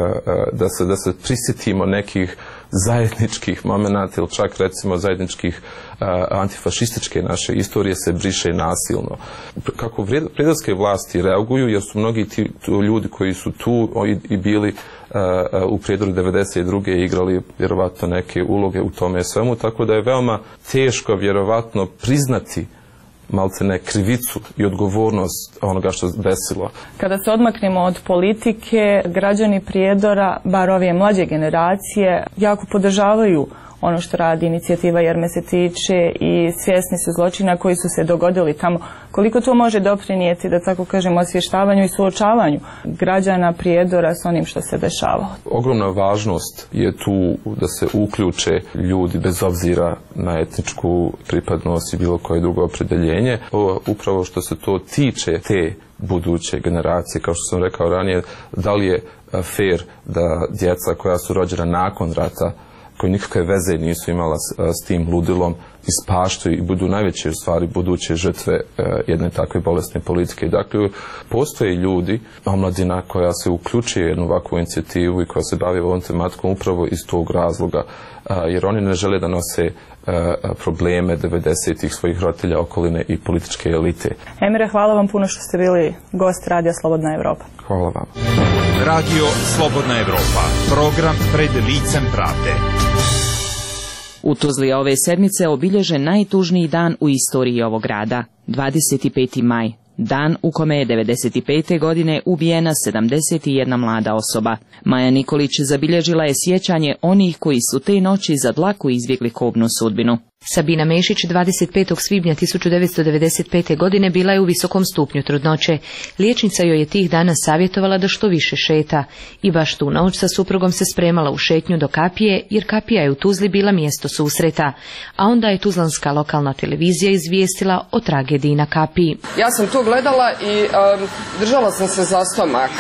da se, da se prisjetimo nekih zajedničkih momenata ili čak recimo zajedničkih antifašističke naše istorije se briše nasilno. Kako prijedorske vlasti reaguju, jer su mnogi ti ljudi koji su tu i, i bili u Prijedoru devedeset druge igrali vjerovatno neke uloge u tome svemu, tako da je veoma teško vjerovatno priznati maltene krivicu i odgovornost onoga što se desilo. Kada se odmaknemo od politike, građani Prijedora, bar ove mlađe generacije, jako podržavaju ono što radi inicijativa Jer me se tiče i svjesni su zločina koji su se dogodili tamo. Koliko to može doprinijeti, da tako kažem, osvještavanju i suočavanju građana Prijedora s onim što se dešavalo? Ogromna važnost je tu da se uključe ljudi bez obzira na etničku pripadnost i bilo koje drugo opredjeljenje. Upravo što se to tiče te buduće generacije, kao što sam rekao ranije, da li je fair da djeca koja su rođena nakon rata, koji nikakve veze nisu imala s, s tim ludilom, ispaštaju i budu najveće u stvari buduće žrtve e, jedne takve bolesne politike. Dakle, postoje ljudi, omladina koja se uključuje u jednu ovakvu inicijativu i koja se bavi ovom tematikom upravo iz tog razloga, e, jer oni ne žele da nose e, probleme devedesetih svojih roditelja, okoline i političke elite. Emire, hvala vam puno što ste bili gost Radija Slobodna Evropa. Hvala vam. Radio Slobodna Evropa, program Pred licem pravde. U Tuzli ove sedmice obilježen najtužniji dan u istoriji ovog grada, dvadeset peti maj, dan u kome je devedeset pete godine ubijena sedamdeset jedna mlada osoba. Maja Nikolić zabilježila je sjećanje onih koji su te noći za dlaku izbjegli kobnu sudbinu. Sabina Mešić dvadeset petog svibnja tisuću devetsto devedeset pete. godine bila je u visokom stupnju trudnoće. Liječnica joj je tih dana savjetovala da što više šeta i baš tu noć sa suprugom se spremala u šetnju do Kapije, jer Kapija je u Tuzli bila mjesto susreta, a onda je tuzlanska lokalna televizija izvijestila o tragediji na Kapiji. Ja sam to gledala i um, držala sam se za stomak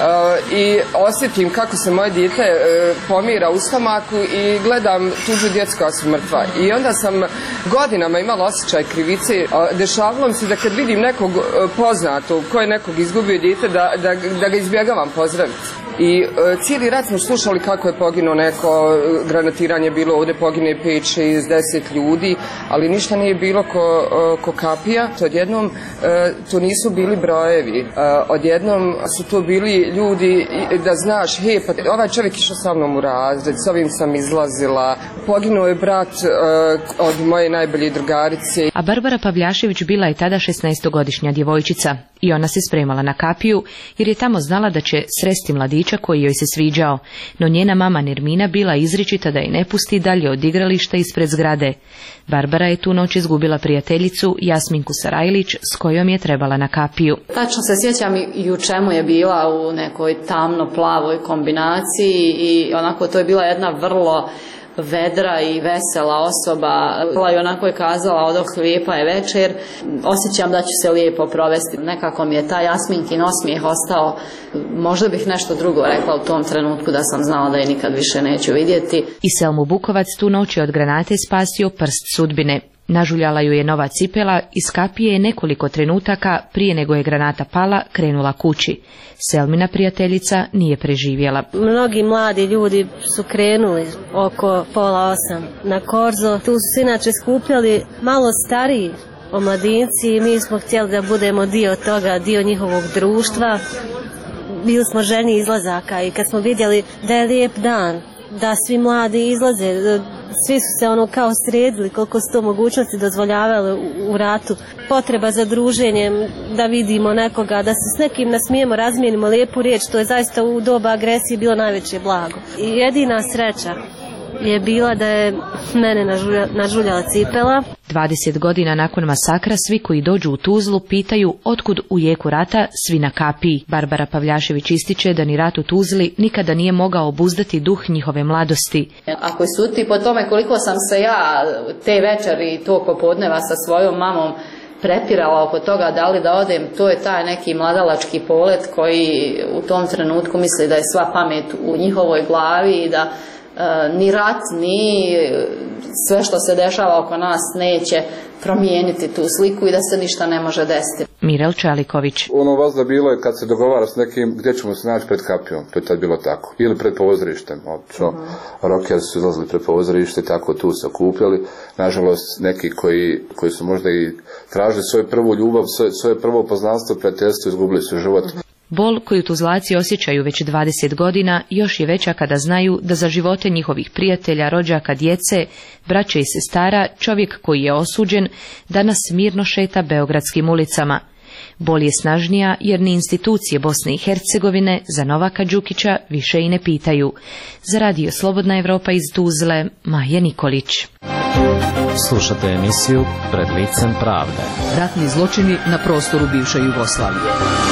uh, i osjetim kako se moje dijete uh, pomira u stomaku i gledam tuđu djecu koja su mrtva. I onda sam godinama imala osjećaj krivice. Dešavalo mi se da kad vidim nekog poznatog koji je nekog izgubio dijete, da, da, da ga izbjegavam pozdraviti. I e, cijeli rat smo slušali kako je poginuo neko, granatiranje bilo ovdje, pogine pet, šest, deset ljudi, ali ništa nije bilo ko, ko Kapija. Odjednom e, to nisu bili brojevi, e, odjednom su to bili ljudi da znaš, he, pa ovaj čovjek išao sa mnom u razred, s ovim sam izlazila, poginuo je brat e, od moje najbolje drugarice. A Barbara Pavljašević bila je tada šesnaestogodišnja djevojčica i ona se spremala na Kapiju jer je tamo znala da će sresti mladića koji joj se sviđao, no njena mama Nermina bila izričita da je ne pusti dalje od igrališta ispred zgrade. Barbara je tu noć izgubila prijateljicu Jasminku Sarajlić s kojom je trebala na Kapiju. Tačno se sjećam i u čemu je bila, u nekoj tamno-plavoj kombinaciji i onako to je bila jedna vrlo vedra i vesela osoba. I onako je kazala, odoh lijepa je večer, osjećam da ću se lijepo provesti. Nekako mi je taj Jasminkin osmijeh ostao, možda bih nešto drugo rekla u tom trenutku da sam znala da je nikad više neću vidjeti. I Selmu Bukovac tu noć je od granate spasio prst sudbine. Nažuljala ju je nova cipela, iz Kapije je nekoliko trenutaka prije nego je granata pala krenula kući. Selmina prijateljica nije preživjela. Mnogi mladi ljudi su krenuli oko pola osam na Korzo. Tu su se inače skupljali malo stariji omladinci i mi smo htjeli da budemo dio toga, dio njihovog društva. Bili smo ženi izlazaka i kad smo vidjeli da je lijep dan, da svi mladi izlaze, svi su se ono kao sredili koliko su to mogućnosti dozvoljavale u, u ratu. Potreba za druženjem, da vidimo nekoga, da se s nekim nasmijemo, razmijenimo lijepu riječ, to je zaista u doba agresije bilo najveće blago. I jedina sreća je bila da je mene nažulja, nažuljala cipela. dvadeset godina nakon masakra svi koji dođu u Tuzlu pitaju otkud u jeku rata svi na kapiji. Barbara Pavljašević ističe da ni rat u Tuzli nikada nije mogao obuzdati duh njihove mladosti. Ako je suti po tome koliko sam se ja te večeri i tog popodneva sa svojom mamom prepirala oko toga da li da odem, to je taj neki mladalački polet koji u tom trenutku misli da je sva pamet u njihovoj glavi i da Uh, ni rat, ni sve što se dešava oko nas neće promijeniti tu sliku i da se ništa ne može desiti. Mirel Čaliković. Ono vazda bilo je kad se dogovara s nekim gdje ćemo se naći pred kapijom, to je tad bilo tako. Ili pred pozorištem, obično. Uh-huh. Rockeri su izlazili pred pozorište, tako tu se okupljali. Nažalost, neki koji, koji su možda i tražili svoju prvu ljubav, svoje, svoje prvo poznanstvo, prijateljstvo, izgubili su život. Uh-huh. Bol koju Tuzlaci osjećaju već dvadeset godina još je veća kada znaju da za živote njihovih prijatelja, rođaka, djece, braće i sestara čovjek koji je osuđen danas mirno šeta beogradskim ulicama. Bol je snažnija jer ni institucije Bosne i Hercegovine za Novaka Đukića više i ne pitaju. Za radio Slobodna Evropa iz Tuzle, Maja Nikolić. Slušate emisiju Pred licem pravde. Ratni zločini na prostoru bivše Jugoslavije.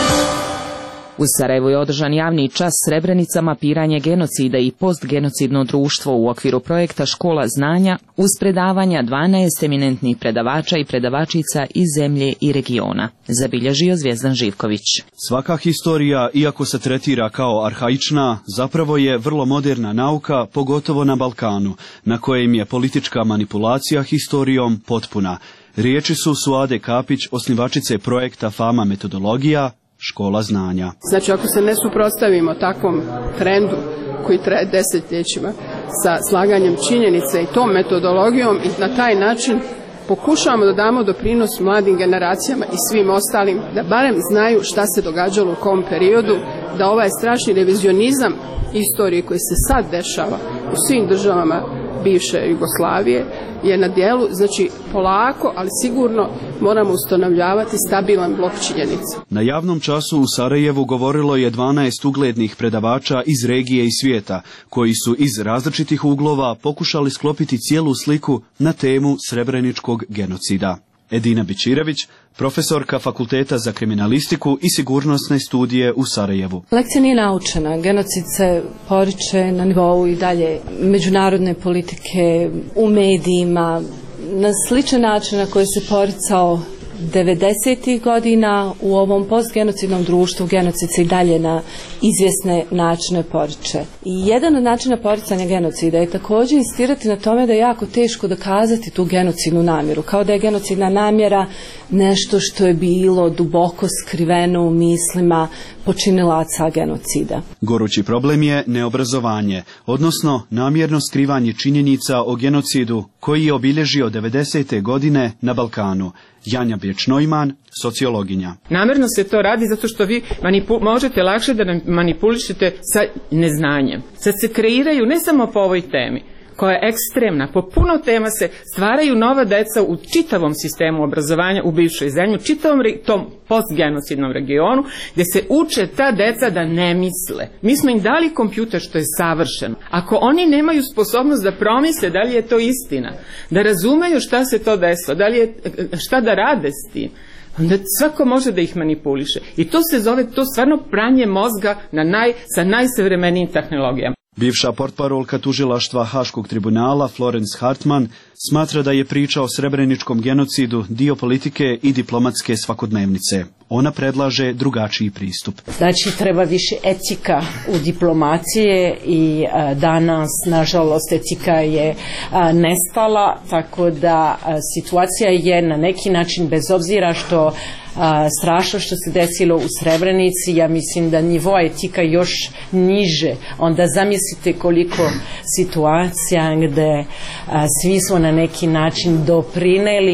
U Sarajevu je održan javni čas Srebrenica, mapiranje genocida i postgenocidno društvo u okviru projekta Škola znanja uz predavanja dvanaest eminentnih predavača i predavačica iz zemlje i regiona, zabilježio Zvjezdan Živković. Svaka historija, iako se tretira kao arhaična, zapravo je vrlo moderna nauka, pogotovo na Balkanu, na kojem je politička manipulacija historijom potpuna. Riječi su Suade Kapić, osnivačice projekta Fama metodologija, Škola znanja. Znači, ako se ne suprotstavimo takvom trendu koji traje desetljećima sa slaganjem činjenice i tom metodologijom i na taj način pokušavamo da damo doprinos mladim generacijama i svim ostalim da barem znaju šta se događalo u kom periodu, da ovaj strašni revizionizam istorije koji se sad dešava u svim državama bivše Jugoslavije je na dijelu, znači polako, ali sigurno moramo ustanovljavati stabilan blok činjenica. Na javnom času u Sarajevu govorilo je dvanaest uglednih predavača iz regije i svijeta, koji su iz različitih uglova pokušali sklopiti cijelu sliku na temu srebreničkog genocida. Edina Bićirević, profesorka Fakulteta za kriminalistiku i sigurnosne studije u Sarajevu. Lekcija nije naučena. Genocid se poriče na nivou i dalje međunarodne politike, u medijima, na sličan način na koji se poricao devedesetih godina u ovom postgenocidnom društvu. Genocid se i dalje na izvjesne načine poriče. I jedan od načina poricanja genocida je također insistirati na tome da je jako teško dokazati tu genocidnu namjeru, kao da je genocidna namjera nešto što je bilo duboko skriveno u mislima počinilaca genocida. Gorući problem je neobrazovanje, odnosno namjerno skrivanje činjenica o genocidu koji je obilježio devedesete godine na Balkanu. Janja Bječ-Neumann, sociologinja. Namjerno se to radi zato što vi manipu- možete lakše da manipulišete sa neznanjem. Sad se kreiraju ne samo po ovoj temi, koja je ekstremna. Po puno tema se stvaraju nova deca u čitavom sistemu obrazovanja u bivšoj zemlji, u čitavom re, tom postgenocidnom regionu, gdje se uče ta deca da ne misle. Mi smo im dali kompjuter što je savršeno. Ako oni nemaju sposobnost da promisle da li je to istina, da razumeju šta se to desilo, da li je, šta da rade s tim, onda svako može da ih manipuliše. I to se zove, to stvarno pranje mozga na naj, sa najsavremenijim tehnologijama. Bivša portparolka tužilaštva Haškog tribunala Florence Hartman smatra da je priča o srebreničkom genocidu dio politike i diplomatske svakodnevnice. Ona predlaže drugačiji pristup. Znači, treba više etika u diplomacije i a, danas, nažalost, etika je a, nestala, tako da a, situacija je na neki način, bez obzira što a, strašno što se desilo u Srebrenici, ja mislim da nivo etika još niže. Onda zamislite koliko situacija gdje a, svi smo na neki način doprineli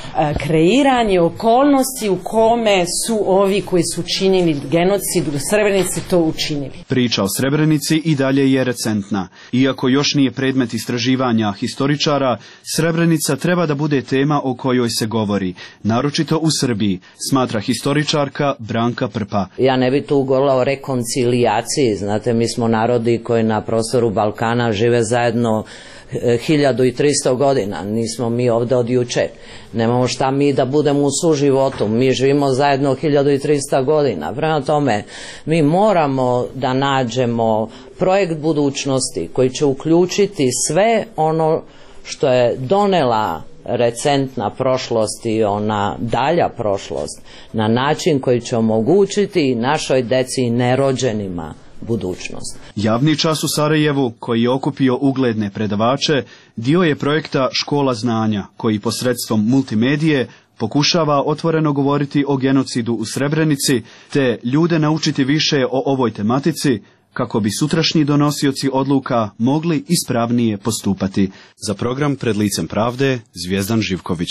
kreiranje okolnosti u kome su ovi koji su činili genocid u Srebrenici to učinili. Priča o Srebrenici i dalje je recentna. Iako još nije predmet istraživanja historičara, Srebrenica treba da bude tema o kojoj se govori, naročito u Srbiji, smatra historičarka Branka Prpa. Ja ne bi tu govorila o rekoncilijaciji, znate, mi smo narodi koji na prostoru Balkana žive zajedno hiljadu i tristo godina, nismo mi ovdje od jučer. Nemamo šta mi da budemo u suživotu, mi živimo zajedno hiljadu i tristo godina. Prema tome, mi moramo da nađemo projekt budućnosti koji će uključiti sve ono što je donela recentna prošlost i ona dalja prošlost na način koji će omogućiti našoj deci i nerođenima budućnost. Javni čas u Sarajevu, koji je okupio ugledne predavače, dio je projekta Škola znanja, koji posredstvom multimedije pokušava otvoreno govoriti o genocidu u Srebrenici, te ljude naučiti više o ovoj tematici, kako bi sutrašnji donosioci odluka mogli ispravnije postupati. Za program Pred licem pravde, Zvijezdan Živković.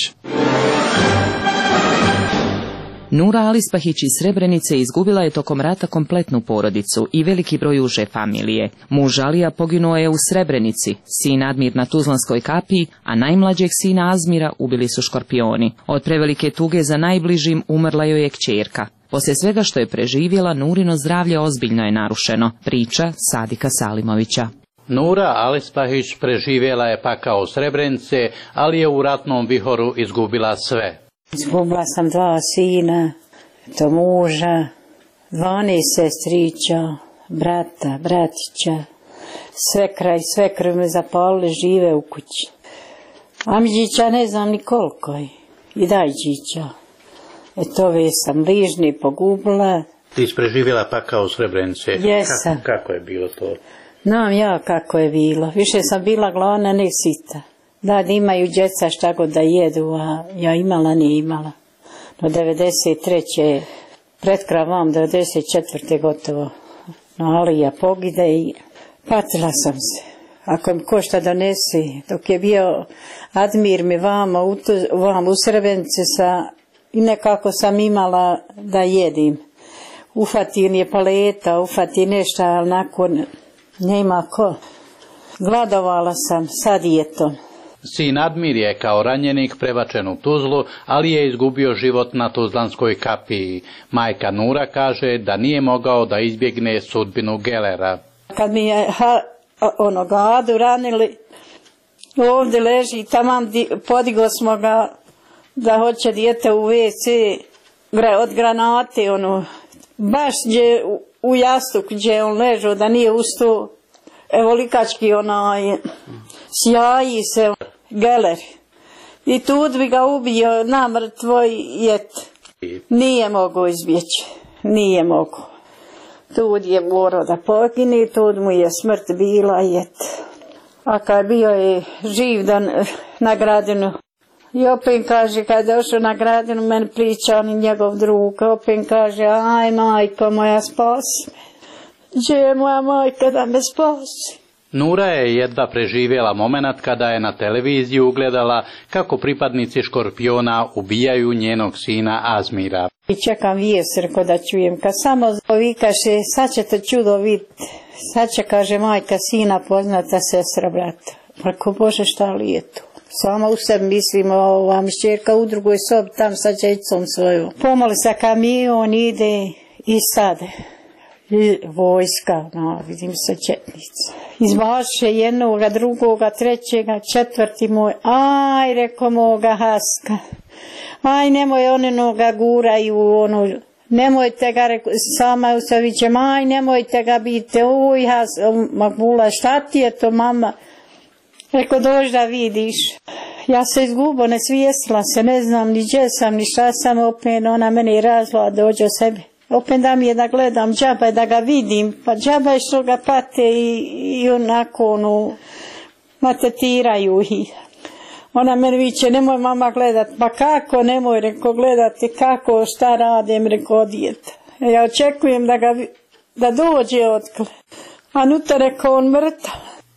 Nura Alispahić iz Srebrenice izgubila je tokom rata kompletnu porodicu i veliki broj uže familije. Muž Alija poginuo je u Srebrenici, sin Admir na Tuzlanskoj kapiji, a najmlađeg sina Azmira ubili su škorpioni. Od prevelike tuge za najbližim umrla joj je kćerka. Poslije svega što je preživjela, Nurino zdravlje ozbiljno je narušeno, priča Sadika Salimovića. Nura Alispahić preživjela je pakao Srebrenice, ali je u ratnom vihoru izgubila sve. Izgubila sam dva sina, to muža, dvanaest sestrića, brata, bratića, svekra i svekru me zapalili, žive u kući. Amidžića ne znam ni koliko je, i dajđića. Eto, ove sam bližni pogubila. Ti si preživjela pakao u Srebrenice. Jesam. Kako, kako je bilo to? Znam ja kako je bilo. Više sam bila gladna, ne sita. Da, da imaju djeca šta god da jedu, a ja imala, nije imala. No devedeset treće pred kravom, devedeset četvrte gotovo. No, ali ja pogide i patila sam se. Ako mi ko šta donesi, dok je bio Admir mi vama u, vam u Srebrenici sa, i nekako sam imala da jedim. Ufati je paleta, ufati nešto, ali nakon nema ko. Gladovala sam sa dijetom. Sin Admir je kao ranjenik prebačen u Tuzlu, ali je izgubio život na Tuzlanskoj kapiji. Majka Nura kaže da nije mogao da izbjegne sudbinu Gelera. Kad mi je ha, ono gadu ranili, ovdje leži, tamam podiglo smo ga da hoće dijete u ve ce od granate, ono, baš gdje u jastuk gdje on ležao, da nije ustao, evo likački onaj, sjaji se Geler. I tu bi ga ubio namrtvo jet. Nije mogao izbjeći, nije mogao. Tu je morao da pogine, tu mu je smrt bila jet. A kad bio je živ da na Gradinu, i opet kaže, kad je došao na Gradinu, meni priča on i njegov drug, opet kaže, aj majko moja, spasi me. Gdje je moja majka da me spasi? Nura je jedva preživjela moment kada je na televiziji ugledala kako pripadnici škorpiona ubijaju njenog sina Azmira. I čekam vijest, reko da čujem, kad samo ovi kaže, sad ćete čudo vidjeti, sad će, kaže, majka sina poznata sestra brata. Reko, Bože, šta li je to? Sama u sebi mislimo, ova mi šćerka u drugoj sobi, tam sa djecom svojom. Pomoli se kamion, ide i stade. Vojska, no, vidim se četnica. Izbaše jednoga, drugoga, trećega, četvrti moj, aj, reko moga Haska, aj, nemoj one noga guraju, ono, nemojte ga, reko, sama u sebi ćem, aj, nemojte ga biti, uj, Haska, Makbula, šta ti je to, mama? Reko, dođi da vidiš. Ja se izgubo, ne svijestila se, ne znam ni gdje sam, ni šta sam, opet ona mene razvala, dođe o sebi. Opet da mi je da gledam, džaba je da ga vidim, pa džaba je što ga pate i, i onako ono, matetiraju ih. Ona meni viče, nemoj mama gledat, pa kako nemoj, reko, gledati kako, šta radim, reko, dijete. Ja očekujem da ga, da dođe otkle. A nutra, reko, on mrtav.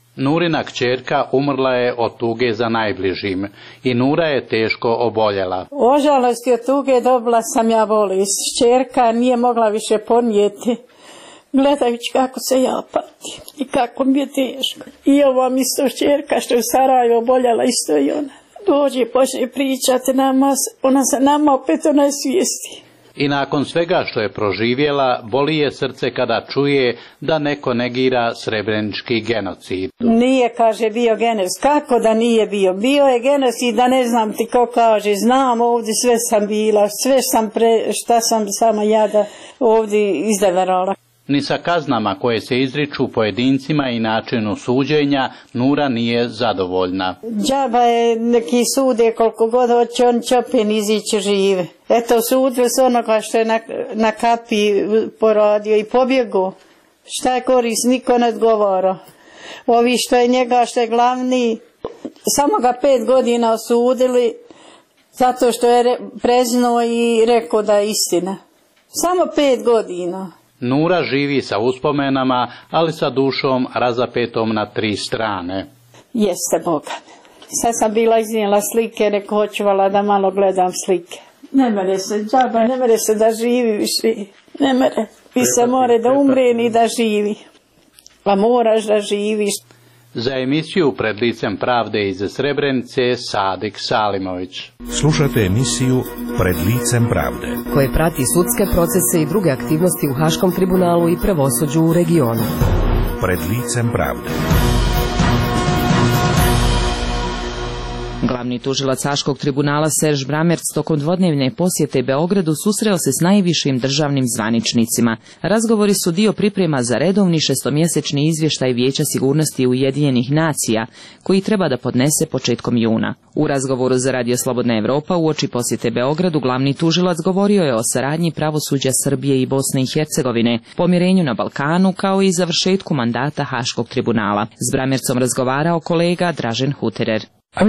Nurina kćerka umrla je od tuge za najbližim i Nura je teško oboljela. O žalosti od tuge dobila sam ja bolest. Kćerka nije mogla više podnijeti, gledajući kako se ja patim i kako mi je teško. I ova mi isto kćerka što je u Sarajevo oboljela, isto i ona. Dođe, počne pričati nama, ona se nama opet ona je svijesti. I nakon svega što je proživjela, boli je srce kada čuje da neko negira srebrenički genocid. Nije, kaže, bio genocid. Kako da nije bio? Bio je genocid, da ne znam ti ko kaže. Znam, ovdje sve sam bila, sve sam pre, šta sam sama ja da ovdje izdeverala. Ni sa kaznama koje se izriču pojedincima i načinu suđenja Nura nije zadovoljna. Džaba je neki sude koliko god hoće, on će opet izići žive. Eto, sudio se onoga što je na, na kapi poradio i pobjegu. Šta je korist, niko ne odgovara. Ovi što je njega, što je glavni, samo ga pet godina osudili zato što je preznuo i rekao da je istina. Samo pet godina. Nura živi sa uspomenama, ali sa dušom razapetom na tri strane. Jeste, Boga. Sad sam bila iznijela slike, neko hoćuvala da malo gledam slike. Ne mere se, džaba, ne mere se da živi više. Ne mere. Vi se more da umre ni da živi. Pa moraš da živiš. Za emisiju Pred licem pravde iz Srebrenice, Sadik Salimović. Slušate emisiju Pred licem pravde, koje prati sudske procese i druge aktivnosti u Haškom tribunalu i pravosuđu u regionu. Pred licem pravde. Glavni tužilac Haškog tribunala Serž Bramerc tokom dvodnevne posjete Beogradu susreo se s najvišim državnim zvaničnicima. Razgovori su dio priprema za redovni šestomjesečni izvještaj Vijeća sigurnosti Ujedinjenih nacija, koji treba da podnese početkom juna. U razgovoru za Radio Slobodna Evropa uoči posjete Beogradu glavni tužilac govorio je o saradnji pravosuđa Srbije i Bosne i Hercegovine, pomirenju na Balkanu kao i završetku mandata Haškog tribunala. S Bramercom razgovarao kolega Dražen Huterer.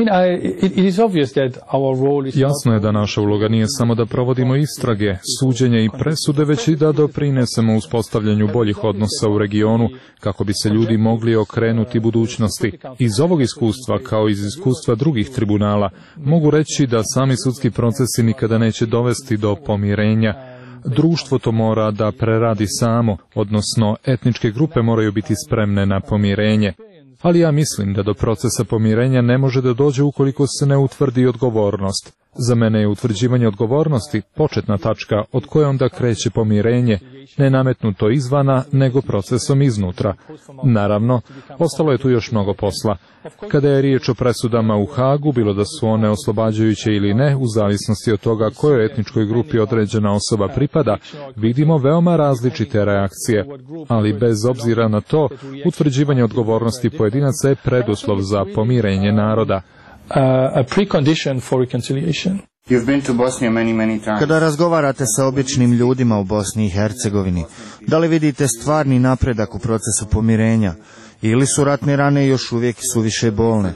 Jasno je da naša uloga nije samo da provodimo istrage, suđenje i presude, već i da doprinesemo uspostavljanju boljih odnosa u regionu, kako bi se ljudi mogli okrenuti budućnosti. Iz ovog iskustva, kao iz iskustva drugih tribunala, mogu reći da sami sudski procesi nikada neće dovesti do pomirenja. Društvo to mora da preradi samo, odnosno etničke grupe moraju biti spremne na pomirenje. Ali ja mislim da do procesa pomirenja ne može da dođe ukoliko se ne utvrdi odgovornost. Za mene je utvrđivanje odgovornosti početna tačka od koje onda kreće pomirenje, ne nametnuto izvana, nego procesom iznutra. Naravno, ostalo je tu još mnogo posla. Kada je riječ o presudama u Hagu, bilo da su one oslobađajuće ili ne, u zavisnosti od toga kojoj etničkoj grupi određena osoba pripada, vidimo veoma različite reakcije. Ali bez obzira na to, utvrđivanje odgovornosti pojedinaca je preduslov za pomirenje naroda. A precondition for reconciliation. You've been to Bosnia many, many times. Kada razgovarate sa običnim ljudima u Bosni i Hercegovini, da li vidite stvarni napredak u procesu pomirenja? Ili su ratne rane još uvijek suviše bolne?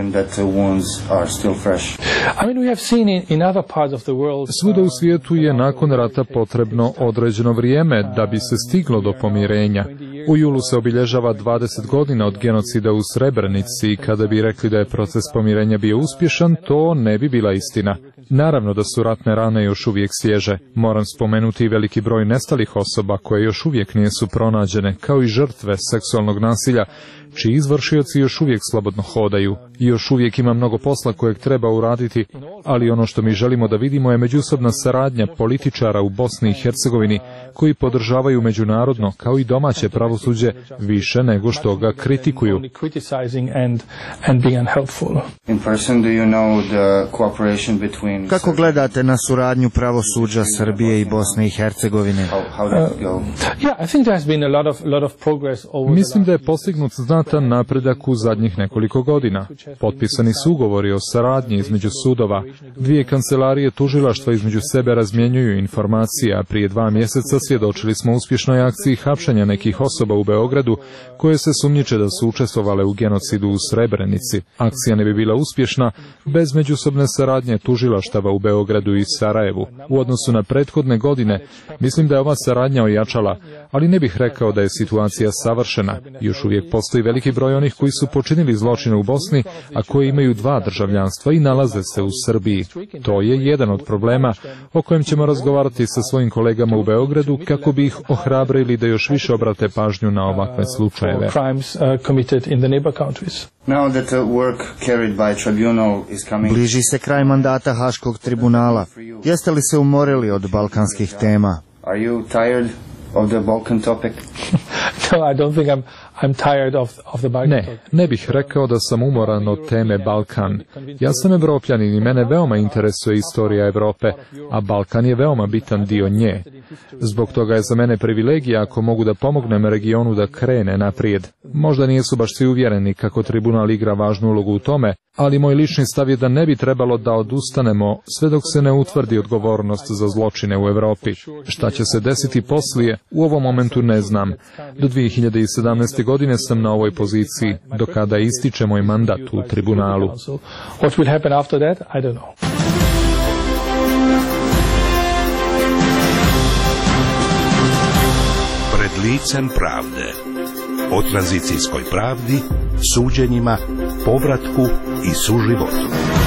Svuda u svijetu je nakon rata potrebno određeno vrijeme da bi se stiglo do pomirenja. U julu se obilježava dvadeset godina od genocida u Srebrenici i kada bi rekli da je proces pomirenja bio uspješan, to ne bi bila istina. Naravno da su ratne rane još uvijek svježe. Moram spomenuti i veliki broj nestalih osoba koje još uvijek nisu pronađene, kao i žrtve seksualnog nasilja, čiji izvršioci još uvijek slobodno hodaju. I još uvijek ima mnogo posla kojeg treba uraditi, ali ono što mi želimo da vidimo je međusobna saradnja političara u Bosni i Hercegovini koji podržavaju međunarodno, kao i domaće pravosuđe, više nego što ga kritikuju. Kako gledate na suradnju pravosuđa Srbije i Bosne i Hercegovine? Mislim da je postignut znatan napredak u zadnjih nekoliko godina. Potpisani su ugovori o saradnji između sudova. Dvije kancelarije tužilaštva između sebe razmjenjuju informacije, a prije dva mjeseca svjedočili smo uspješnoj akciji hapšenja nekih osoba u Beogradu koje se sumnjiče da su učestvovale u genocidu u Srebrenici. Akcija ne bi bila uspješna bez međusobne saradnje tužilaštava u Beogradu i Sarajevu. U odnosu na prethodne godine, mislim da je ova saradnja ojačala, ali ne bih rekao da je situacija savršena. Još uvijek postoji veliki broj onih koji su počinili zločine u Bosni, a koji imaju dva državljanstva i nalaze se u Srbiji. To je jedan od problema o kojem ćemo razgovarati sa svojim kolegama u Beogradu kako bi ih ohrabrili da još više obrate pažnju na ovakve slučajeve. Bliži se kraj mandata Haškog tribunala. Jeste li se umorili od balkanskih tema? Are you tired of the Balkan topic? No, I don't think I'm I'm tired of of the Balkan. Ne, ne bih rekao da sam umoran od teme Balkan. Ja sam Evropljanin i mene veoma interesuje istorija Evrope, a Balkan je veoma bitan dio nje. Zbog toga je za mene privilegija ako mogu da pomognem regionu da krene naprijed. Možda nisu baš svi uvjereni kako tribunal igra važnu ulogu u tome, ali moj lični stav je da ne bi trebalo da odustanemo sve dok se ne utvrdi odgovornost za zločine u Evropi. Šta će se desiti poslije, u ovom momentu ne znam. Do dvije hiljade sedamnaeste. godine sam na ovoj poziciji, do kada ističe moj mandat u tribunalu. What will happen after that? I don't know. Pred licem pravde. O tranzicijskoj pravdi, suđenjima, povratku i suživotu.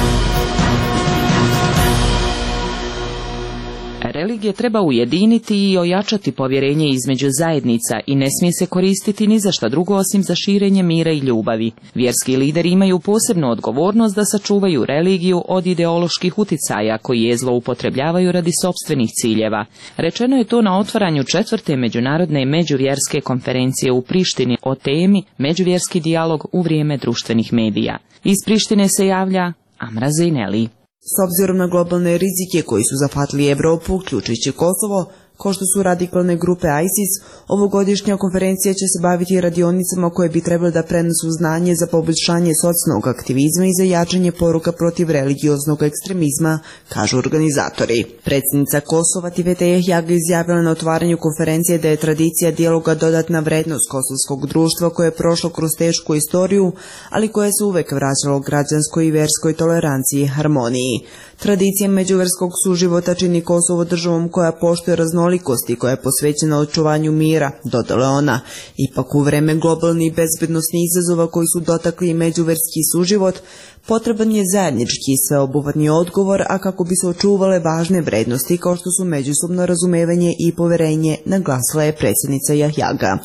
Religije treba ujediniti i ojačati povjerenje između zajednica i ne smije se koristiti ni za šta drugo osim za širenje mira i ljubavi. Vjerski lideri imaju posebnu odgovornost da sačuvaju religiju od ideoloških uticaja koji je zloupotrebljavaju radi sopstvenih ciljeva. Rečeno je to na otvaranju četvrte međunarodne međuvjerske konferencije u Prištini o temi međuvjerski dijalog u vrijeme društvenih medija. Iz Prištine se javlja Amra Zejneli. S obzirom na globalne rizike koji su zahvatili Evropu, uključujući Kosovo, kao što su radikalne grupe ISIS, ovogodišnja konferencija će se baviti radionicama koje bi trebali da prenesu znanje za poboljšanje socijalnog aktivizma i za jačanje poruka protiv religioznog ekstremizma, kažu organizatori. Predsjednica Kosova Tivete Jahjaga izjavila na otvaranju konferencije da je tradicija dijaloga dodatna vrednost kosovskog društva koje je prošlo kroz tešku istoriju, ali koje se uvek vraćalo građanskoj i verskoj toleranciji i harmoniji. Tradicija međuverskog suživota čini Kosovo državom koja poštuje raznolikosti i koja je posvećena očuvanju mira, dodala ona. Ipak u vreme globalnih bezbednosnih izazova koji su dotakli međuverski suživot, potreban je zajednički i sveobuhvatni odgovor, a kako bi se očuvale važne vrednosti kao što su međusobno razumevanje i poverenje, naglasila je predsjednica Jahjaga.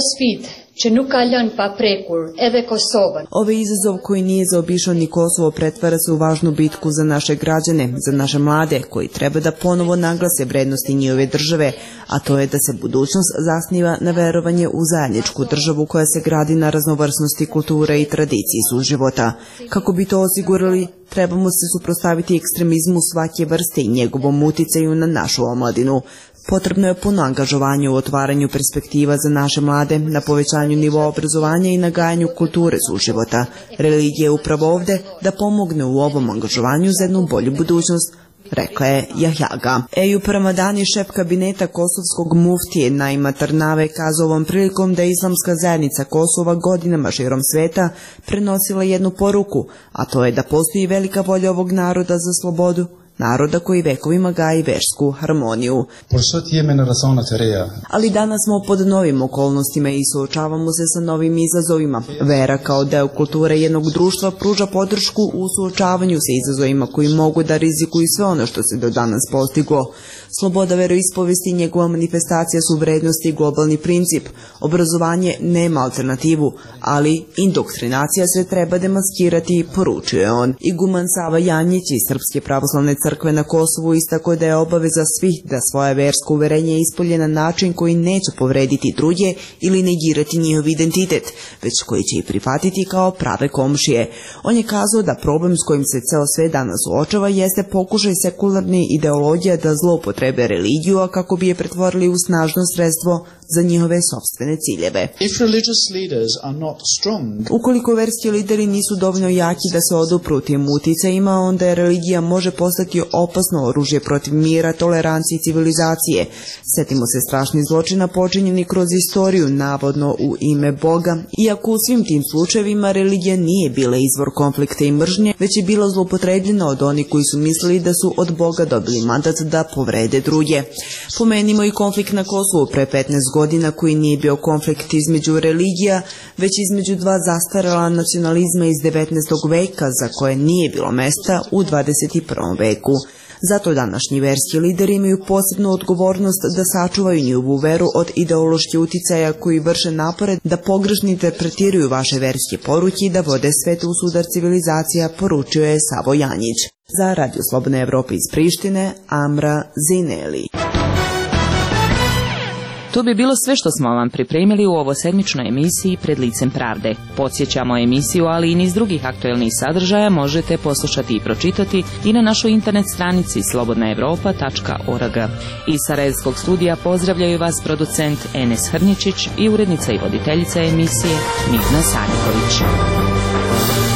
Ovaj izazov koji nije zaobišao ni Kosovo pretvara se u važnu bitku za naše građane, za naše mlade, koji treba da ponovo naglase vrednosti njihove države, a to je da se budućnost zasniva na verovanje u zajedničku državu koja se gradi na raznovrsnosti kulture i tradiciji suživota. Kako bi to osigurali, trebamo se suprotstaviti ekstremizmu svake vrste i njegovom uticaju na našu omladinu. Potrebno je puno angažovanje u otvaranju perspektiva za naše mlade, na povećanju nivoa obrazovanja i nagajanju kulture suživota. Religija je upravo ovde da pomogne u ovom angažovanju za jednu bolju budućnost, rekla je Jahjaga. Ejup Ramadani, šef kabineta kosovskog muftije Naima Tarnave, kazao ovom prilikom da je islamska zajednica Kosova godinama širom sveta prenosila jednu poruku, a to je da postoji velika volja ovog naroda za slobodu, naroda koji vekovima gaji versku harmoniju. Ali danas smo pod novim okolnostima i suočavamo se sa novim izazovima. Vera kao deo kulture jednog društva pruža podršku u suočavanju sa izazovima koji mogu da rizikuju sve ono što se do danas postiglo. Sloboda veroispovesti i njegova manifestacija su vrednosti i globalni princip. Obrazovanje nema alternativu, ali indoktrinacija se treba demaskirati, poručuje on. Iguman Sava Janjić iz Srpske pravoslavne crkve na Kosovu istako da je obaveza svih da svoje versko uverenje ispolje na način koji neće povrediti druge ili negirati njihov identitet, već koji će ih prihvatiti kao prave komšije. On je kazao da problem s kojim se ceo svet danas suočava jeste pokušaj sekularne ideologije da zloupotrebe religiju, a kako bi je pretvorili u snažno sredstvo za njihove sopstvene ciljeve. Ukoliko verski lideri nisu dovoljno jaki da se odupru tim uticajima, onda je religija može postati opasno oružje protiv mira, tolerancije i civilizacije. Setimo se strašnih zločina počinjeni kroz istoriju, navodno u ime Boga, iako u svim tim slučajevima religija nije bila izvor konflikta i mržnje, već je bila zloupotrebljena od onih koji su mislili da su od Boga dobili mandat da povrede hiljade druge. Pomenimo i konflikt na Kosovu pre petnaest godina koji nije bio konflikt između religija, već između dva zastarela nacionalizma iz devetnaestog veka za koje nije bilo mesta u dvadeset prvom veku. Zato današnji verski lideri imaju posebnu odgovornost da sačuvaju njihovu veru od ideoloških uticaja koji vrše napore da pogrešno interpretiraju vaše verske poruke i da vode svet u sudar civilizacija, poručio je Savo Janjić. Za Radio Slobodne Evrope iz Prištine, Amra Zineli. To bi bilo sve što smo vam pripremili u ovosedmičnoj emisiji Pred licem pravde. Podsjećamo emisiju, ali i niz drugih aktuelnih sadržaja možete poslušati i pročitati i na našoj internet stranici slobodna evropa tačka org. Iz Sarajevskog studija pozdravljaju vas producent Enes Hrnječić i urednica i voditeljica emisije Mirna Sanjiković.